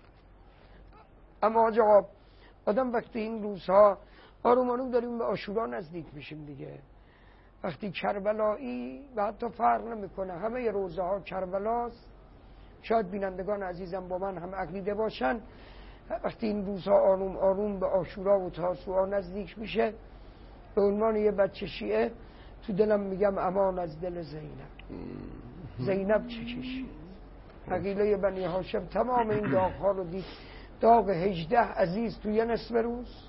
اما آقا آدم وقتی این روزها آروم آروم داریم به عاشورا نزدیک میشیم دیگه، وقتی کربلایی و حتی فرق نمیکنه همه روزه ها کربلاست، شاید بینندگان عزیزم با من هم عقیده باشن، وقتی این روزها آروم آروم به عاشورا و تاسوعا نزدیک میشه، به عنوان یه بچه شیعه تو دلم میگم امان از دل زینب. زینب چه کشید، عقیله بنی هاشم تمام این داغ ها رو دید. داغ هجده عزیز تو یه نصف روز.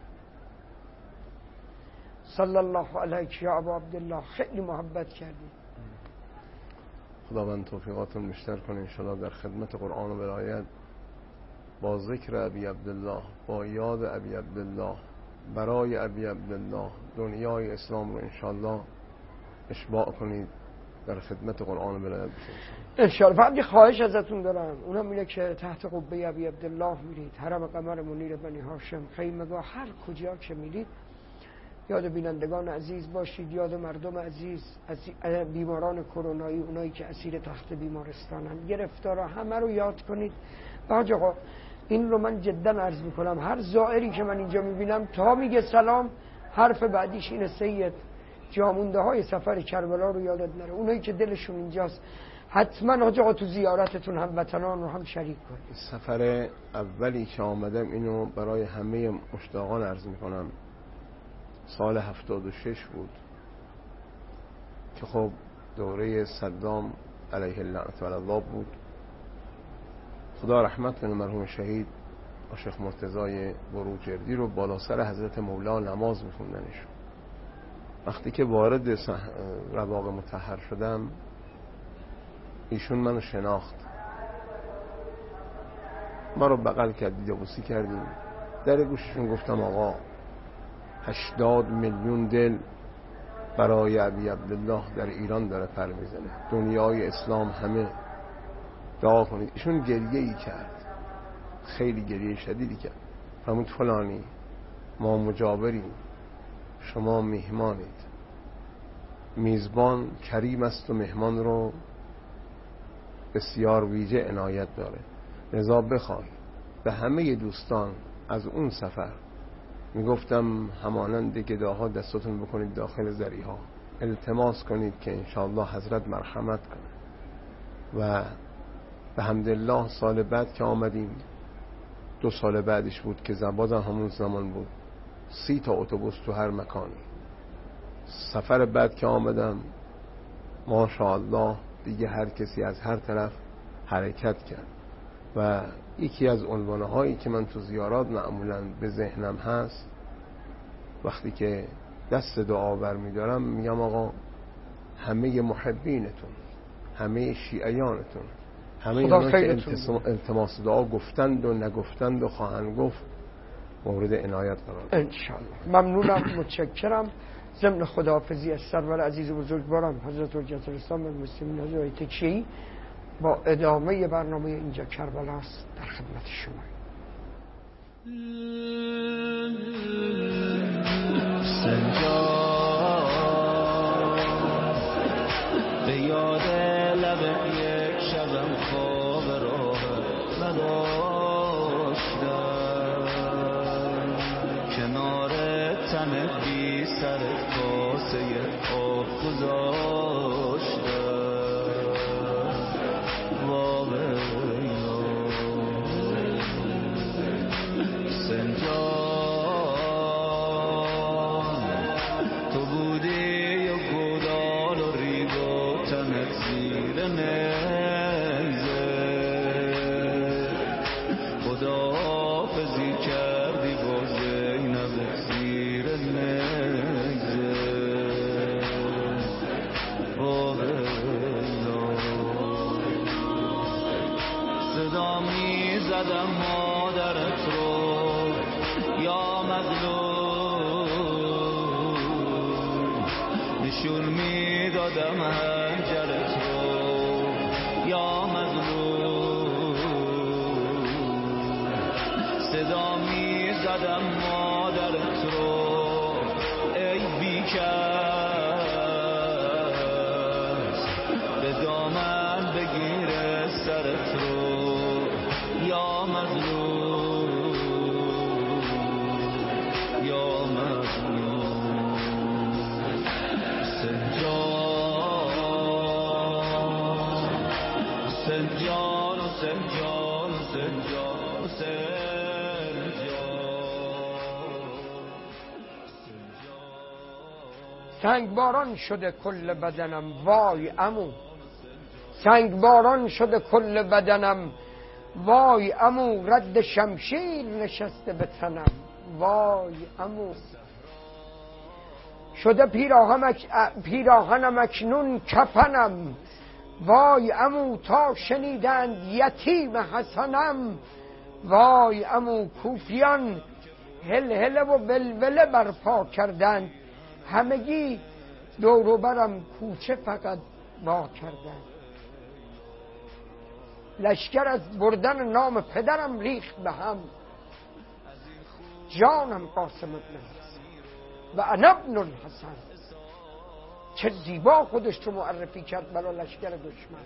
صلی الله علیک یا ابا عبدالله، خیلی محبت کردید. خداوند توفیقاتون بیشتر کنه انشاءالله در خدمت قرآن و ولایت، با ذکر ابی عبدالله، با یاد ابی عبدالله، برای ابی عبدالله دنیای اسلام رو انشاءالله اشباع کنید، در خدمت قرآن و ولایت بشید انشاءالله. فقط یه خواهش ازتون دارم، اونم اینه که تحت قبه ابی عبدالله میرید، حرم قمر منیر بنی هاشم، خیمگاه، هر کجا که میرید یاد بینندگان عزیز باشید، یاد مردم عزیز، از بیماران کرونایی، اونایی که اسیر تخت بیمارستانن، گرفتارا، همه رو یاد کنید. حاج آقا این رو من جدا عرض میکنم، هر زائری که من اینجا میبینم تا میگه سلام، حرف بعدیش اینه سید جامونده های سفر کربلا رو یادت نره. اونایی که دلشون اینجاست حتما حاج آقا تو زیارتتون هم وطنان رو هم شریک کنید. سفر اولی که آمدم اینو برای همه مشتاقان عرض میکنم، سال هفتاد و شش بود که خب دوره صدام علیه اللعنت والله بود. خدا رحمت کنه مرحوم شهید شیخ مرتضی بروجردی رو بالا سر حضرت مولا نماز میخوندنش. وقتی که وارد رواق مطهر شدم ایشون منو شناخت، ما رو بغل کرد، دیدبوسی کردیم، در گوششون گفتم آقا هشتاد میلیون دل برای ابی عبدالله در ایران داره پر میزنه، دنیای اسلام همه دعا کنید. ایشون گریه ای کرد، خیلی گریه شدیدی کرد، فرمود فلانی ما مجاوریم، شما میهمانید، میزبان کریم است و مهمان رو بسیار ویژه عنایت داره، لذا بخوای به همه دوستان از اون سفر میگفتم همانند گداها دستتون بکنید داخل ذریها، التماس کنید که انشاءالله حضرت مرحمت کنه. و به حمدالله سال بعد که آمدیم، دو سال بعدش بود که بازم همون زمان بود، سی تا اتوبوس تو هر مکانی. سفر بعد که آمدم ماشاءالله دیگه هر کسی از هر طرف حرکت کرد. و یکی از عنوانه هایی که من تو زیارات معمولا به ذهنم هست، وقتی که دست دعا برمیدارم میگم آقا همه محبینتون، همه شیعیانتون، همه اینا که التماس دعا گفتند و نگفتند و خواهند گفت مورد عنایت قرار انشاءالله. ممنونم، متشکرم. ضمن خداحافظی از سرور عزیز بزرگوارم حضرت حجت الاسلام المسلمین حضرت تکشی با ادامه برنامه اینجا کربلاست در خدمت شما. سنجا به یاد لب یک شبم خواب راه نداشتم، کنار تن بی سر کاسه آب گذاشته واقعا سنجان تو بودی و گودال و ریگ و تنت زیر نیزه خداحافظی کردی با زینب زیر نیزه صدا می زدم مادرت رو یا مظلوم نشون می دادم هنجرت رو یا مظلوم صدا می زدم مادرت رو ای بیکس به دامن بگیره سرت رو یا مظلوم یا مظلوم سنجان سنجان سنجان سنجان سنجان سنگ باران شده کل بدنم وای عمو سنگ باران شده کل بدنم وای عمو رد شمشیر نشسته به تنم وای عمو شده پیراهنم اکنون کفنم وای عمو تا شنیدند یتیم حسنم وای عمو کوفیان هل هله و ولوله برپا کردند همگی دور برم کوچه فقط وا کردند لشکر از بردن نام پدرم ریخت به هم جانم قاسم ابن حسن و انا ابن الحسن چه زیبا خودش رو معرفی کرد برای لشکر دشمن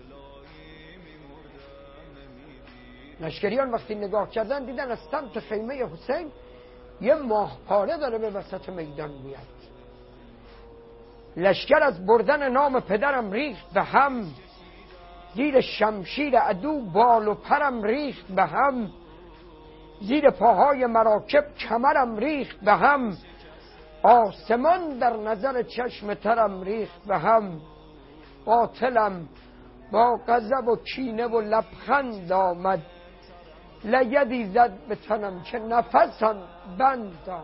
لشکریان وقتی نگاه کردن دیدن از سمت خیمه حسین یه ماه پاره داره به وسط میدان میاد لشکر از بردن نام پدرم ریخت به هم زیر شمشیر عدو بال و پرم ریخت به هم زیر پاهای مراکب کمرم ریخت به هم آسمان در نظر چشم ترم ریخت به هم قاتلم با غضب و کینه و لبخند آمد لگدی زد به تنم که نفسم بند آمد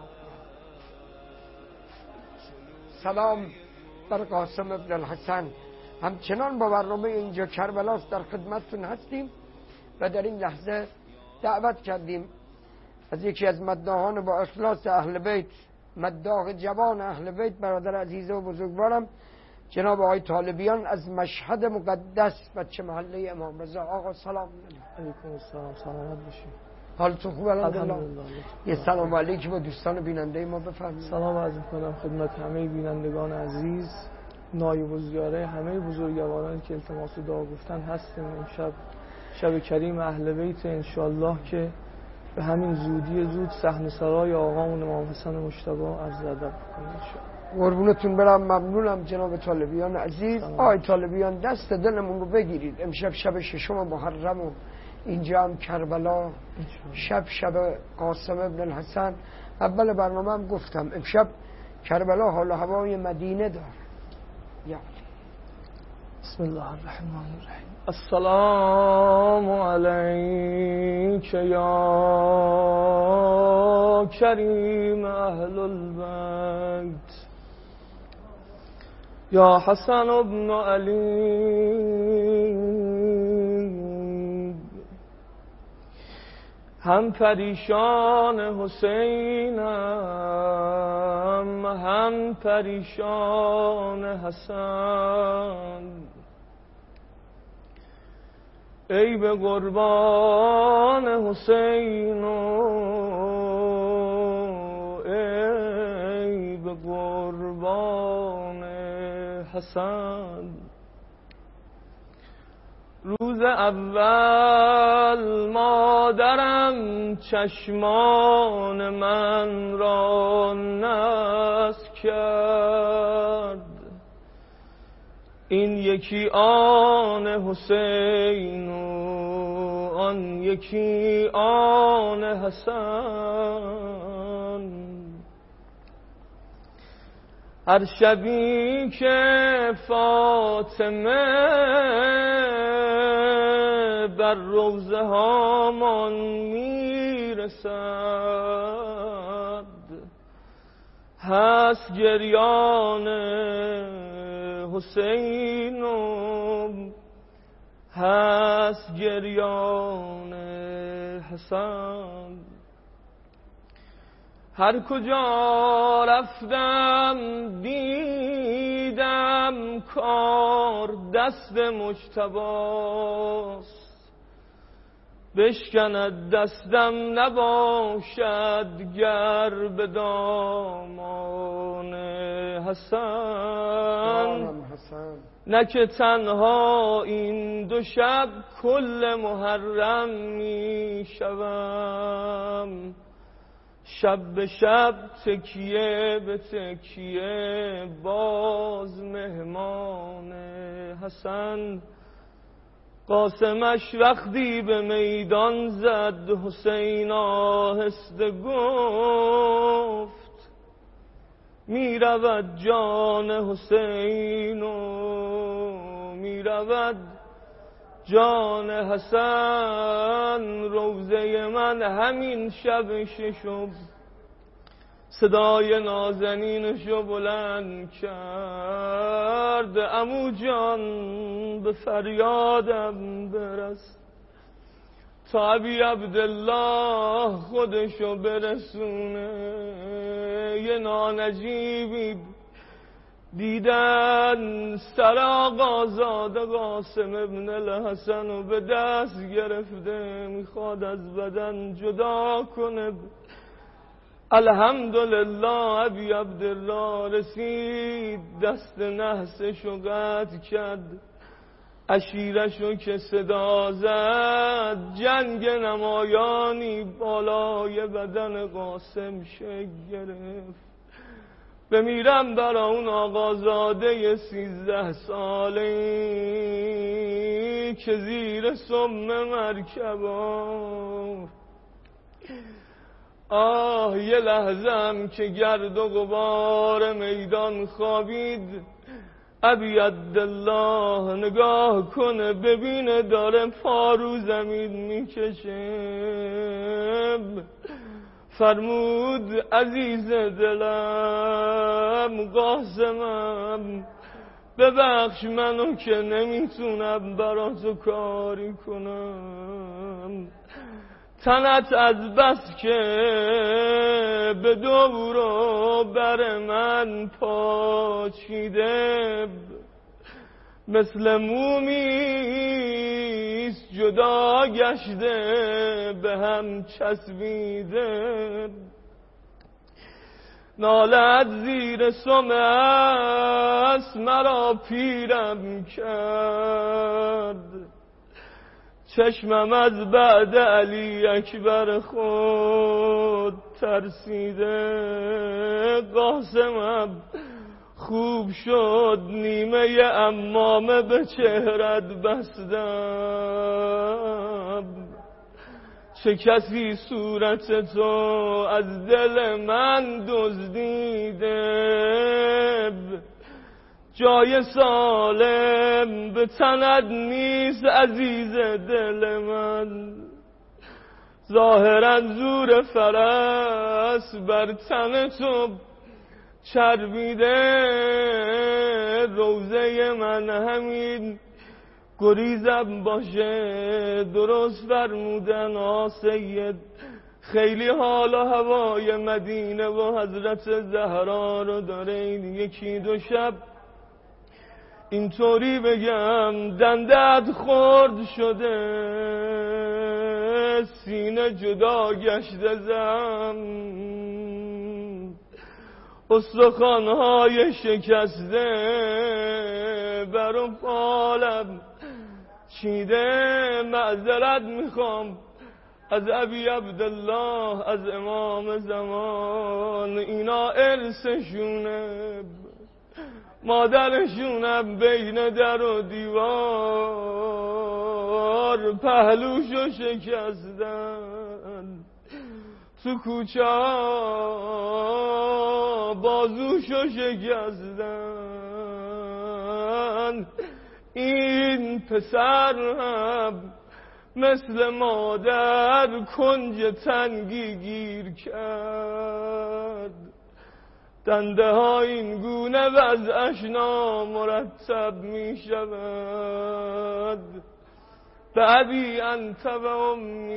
سلام بر قاسم ابن الحسن همچنان با برنامه اینجا کربلاست در خدمتتون هستیم و در این لحظه دعوت کردیم از یکی از مداحان با اخلاص اهل بیت مداح جوان اهل بیت برادر عزیز و بزرگوارم جناب آقای طالبیان از مشهد مقدس بچه محله امام رضا. آقا سلام علیکم السلام سلامت باشید حالتون خوب الحمدلله الحمدلله یه سلام علیکم با دوستان بیننده ما بفرمایید. سلام عرض می‌کنم خدمت همه بینندگان عزیز نایب الزیاره همه بزرگوارانی که التماس دعا گفتن هستیم امشب شب کریم اهل بیت انشالله که به همین زودی زود صحن سرای آقامون امام حسن مجتبی عرض ادب بکنیم انشالله. قربونتون برم ممنونم جناب طالبیان عزیز. آقای طالبیان دست دلمون رو بگیرید امشب شب ششم محرم و اینجا هم کربلا شب شب قاسم ابن الحسن. اول برنامه هم گفتم امشب کربلا حال و هوای مدینه داره. یا بسم الله الرحمن الرحیم. السلام علیک یا کریم اهل البیت یا حسن ابن علی هم پریشان حسینم هم پریشان حسن ای به قربان حسین ای به قربان حسن روز اول مادرم چشمان من را نصب کرد، این یکی آن حسین و آن یکی آن حسن. هر شبی که فاطمه بر روضه هامان میرسد، هست گریان حسین و هست گریان حسن. هر کجا رفتم دیدم کار دست مجتباست، بشکند دستم نباشد گر به دامان حسن. نه که تنها این دو شب کل محرم می شوم، شب به شب تکیه به تکیه باز مهمان حسن. قاسمش وقتی به میدان زد حسین آهسته گفت، می رود جان حسین و می رود جان حسن. روضه من همین شب ششم صدای نازنینشو بلند کرد، عمو جان به فریادم برس تا ابی عبدالله خودشو برسونه. یه نانجیبی دیدن سر آقازاده قاسم ابن الحسن و به دست گرفته میخواد از بدن جدا کنه. الحمدلله ابی عبدالله رسید، دست نحسشو قطع کرد، عشیرشو که صدا زد، جنگ نمایانی بالای بدن قاسم شکل گرفت. بمیرم برا اون آقازاده سیزده ساله که زیر سم مرکبا. آه یه لحظم که گرد و غبار میدان خوابید، ابی عبدالله نگاه کنه ببینه داره پارو زمین میکشه. فرمود عزیز دلم قاسمم ببخش منو که نمیتونم برا تو کاری کنم، تنت از بس که به دور و بر من پاچیده، مثل مومیست جدا گشته به هم چسبیده. نالت زیر سم است مرا پیرم کرد، چشمم از بعد علی اکبر خود ترسیده. قاسمم خوب شد نیمه عمامه به چهرت بستم، چه کسی صورت تو از دل من دزدیده. جای سالم به تنت نیست عزیز دل من، ظاهرا زور فرس بر تن تو چربیده. روضه من همین گریزم باشه، درست فرمودن آ سید. خیلی حال و هوای مدینه و حضرت زهرا رو دارین، یکی دو شب اینطوری بگم دندت خرد شده، سینه جدا گشته زم، استخوان‌های شکسته بر و بالم چیده معذرت میخوام از ابی عبدالله، از امام زمان. اینا ارثشونه، مادرشونه بین در و دیوار پهلوشو شکستن، تو کوچه بازوشو شکستن. این پسرم مثل مادر کنج تنگی گیر کرد، دنده ها این گونه وضعش نامرتب می شود. بعدی انت و امی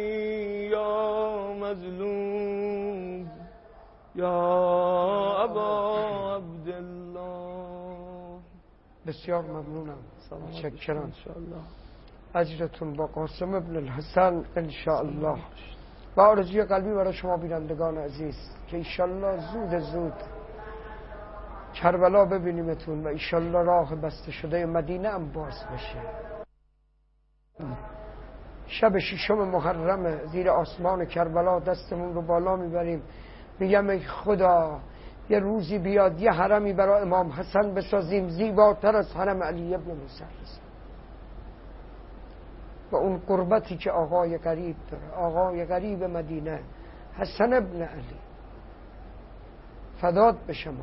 یا مظلوم یا ابا عبدالله. بسیار ممنونم، متشکرم. اجرتون با قاسم ابن الحسن انشاءالله. و آرزوی قلبی برای شما بینندگان عزیز که انشاءالله زود زود کربلا ببینیمتون و انشاءالله راه بسته شده مدینه هم باز بشه. شب ششم محرم زیر آسمان کربلا دستمون رو بالا میبریم، میگم ای خدا یه روزی بیاد یه حرمی برای امام حسن بسازیم زیباتر از حرم علی ابن موسی و اون قربتی که آقای غریب داره، آقای غریب مدینه حسن ابن علی، فداد به شما.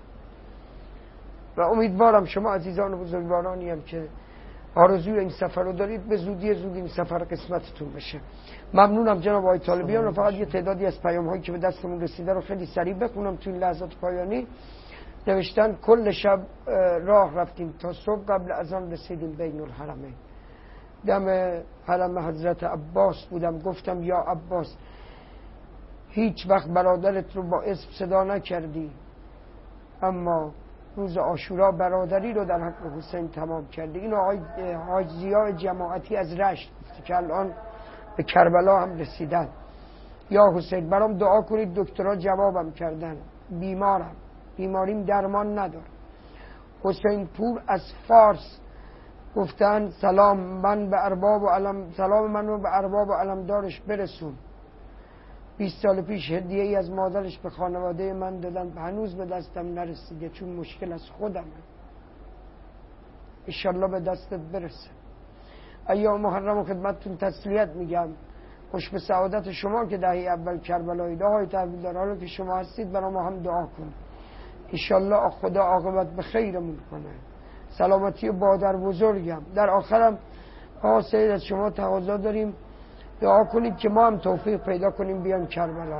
و امیدوارم شما عزیزان و بزرگوارانی هم که آرزوی این سفر رو دارید به زودی زود این سفر قسمتتون بشه. ممنونم جناب آقای طالبیان. و فقط یه تعدادی از پیام هایی که به دستمون رسیده رو خیلی سریع بخونم تو این لحظات پایانی. نوشتن کل شب راه رفتیم تا صبح، قبل اذان رسیدیم بین الحرمین. دم حرم حضرت عباس بودم، گفتم یا عباس هیچ وقت برادرت رو با اسم صدا نکردی، اما روز عاشورا برادری رو در حق حسین تمام کردی. این آقای حاج ضیاء جماعتی از رشت گفت که الان به کربلا هم رسیدن. یا حسین برام دعا کنید، دکترها جوابم کردن بیمارم، بیماریم درمان نداره. حسین پور از فارس گفتن سلام من به ارباب و علم، سلام من رو به ارباب و علمدارش برسون. بیست سال پیش هدیه ای از مادرش به خانواده من دادن، هنوز به دستم نرسیده چون مشکل از خودمه. انشالله به دستت برسه. ایام محرم و خدمتتون تسلیت میگم، خوش به سعادت شما که دهه اول کربلایی آقای تحویلدار، حالا که شما هستید برای ما هم دعا کنید انشالله خدا عاقبت به خیرمون کنه. سلامتی بادر بزرگم. در آخرم آقا سید از شما تقاضا داریم دعا کنید که ما هم توفیق پیدا کنیم بیان کربلا.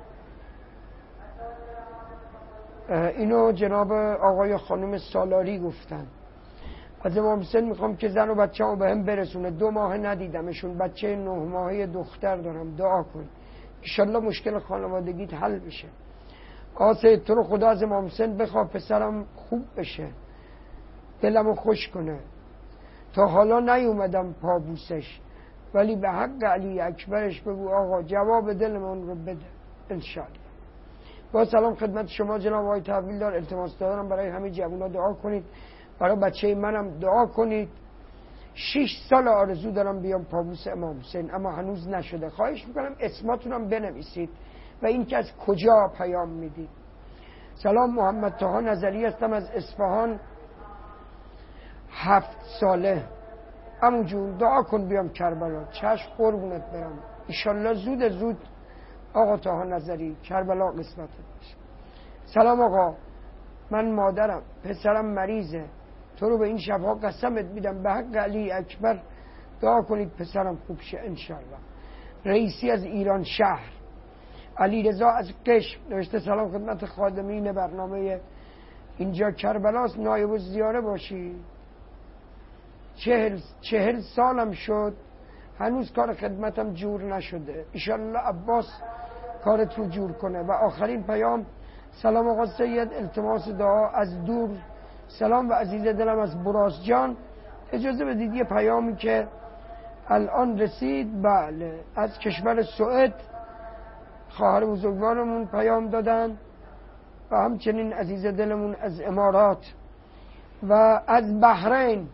اینو جناب آقای خانم سالاری گفتن. از امام حسین میخوام که زن و بچه ها به هم برسونه، دو ماه ندیدمشون، بچه نه ماهه دختر دارم، دعا کن انشالله مشکل خانوادگیت حل بشه. آقا سید تو رو خدا از امام حسین بخواه پسرم خوب بشه، دلمو خوش کنه. تا حالا نیومدم پابوسش، ولی به حق علی اکبرش بگو آقا جواب دلمون رو بده انشاءالله. با سلام خدمت شما جناب آقای تحویلدار، التماس دارم برای همه جوونا دعا کنید، برای بچه منم دعا کنید. شش سال آرزو دارم بیام پابوس امام حسین اما هنوز نشده. خواهش میکنم اسماتونم بنویسید و این که از کجا پیام میدید. سلام، محمد طاها نظری هستم از اصفهان، هفت ساله. عمو جون دعا کن بیام کربلا. چشم قربونت برم، انشالله زود زود آقا طاها نظری کربلا قسمتت بشه. سلام آقا، من مادرم پسرم مریضه، تو رو به این شبها قسمت میدم به حق علی اکبر دعا کنید پسرم خوب شه انشالله. رئیسی از ایران شهر. علی رضا از قشم نوشته سلام خدمت خادمین برنامه اینجا کربلاست، نایب الزیاره باشی. چهل, چهل سالم شد هنوز کار خدمتم جور نشده، انشالله عباس کارت رو جور کنه. و آخرین پیام، سلام آقا سید، التماس دعا از دور. سلام و عزیز دلم از براس جان. اجازه بدید یه پیامی که الان رسید، بله، از کشور سوئد خواهر بزرگوارمون پیام دادن و همچنین عزیز دلمون از امارات و از بحرین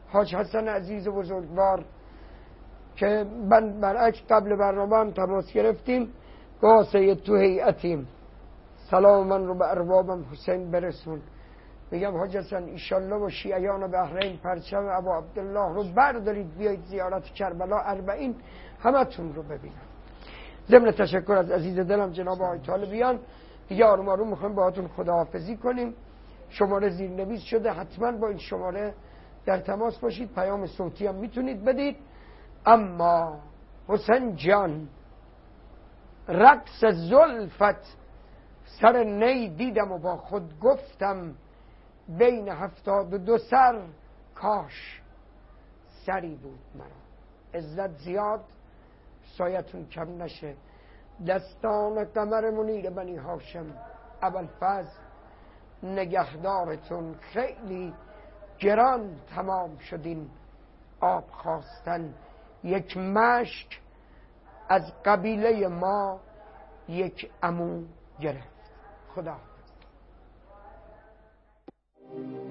حاج حسن عزیز و بزرگوار که من برعکس قبل برنامه هم تماس گرفتیم، گاه سید تو هیئتیم، سلام من رو به اربابم حسین برسون. میگم حاج حسن ایشالله و شیعیان بحرین پرچم ابا عبدالله رو بردارید بیایید زیارت کربلا اربعین همتون رو ببینم. ضمن تشکر از عزیز دلم جناب آقای طالبیان، دیگه آروم آروم میخوایم باهاتون خداحافظی کنیم. شماره زیرنویس شده، حتما با این شماره در تماس باشید، پیام صوتی هم میتونید بدید. اما حسین جان، رقص زلفت سر نی دیدم و با خود گفتم بین هفتاد و دو سر کاش سری بود مرا. عزت زیاد، سایتون کم نشه. دستان قمر منیر بنی هاشم، ابوالفضل نگهدارتون. خیلی گران تمام شدین آب خواستن، یک مشک از قبیله ما یک عمو گرفت. خدا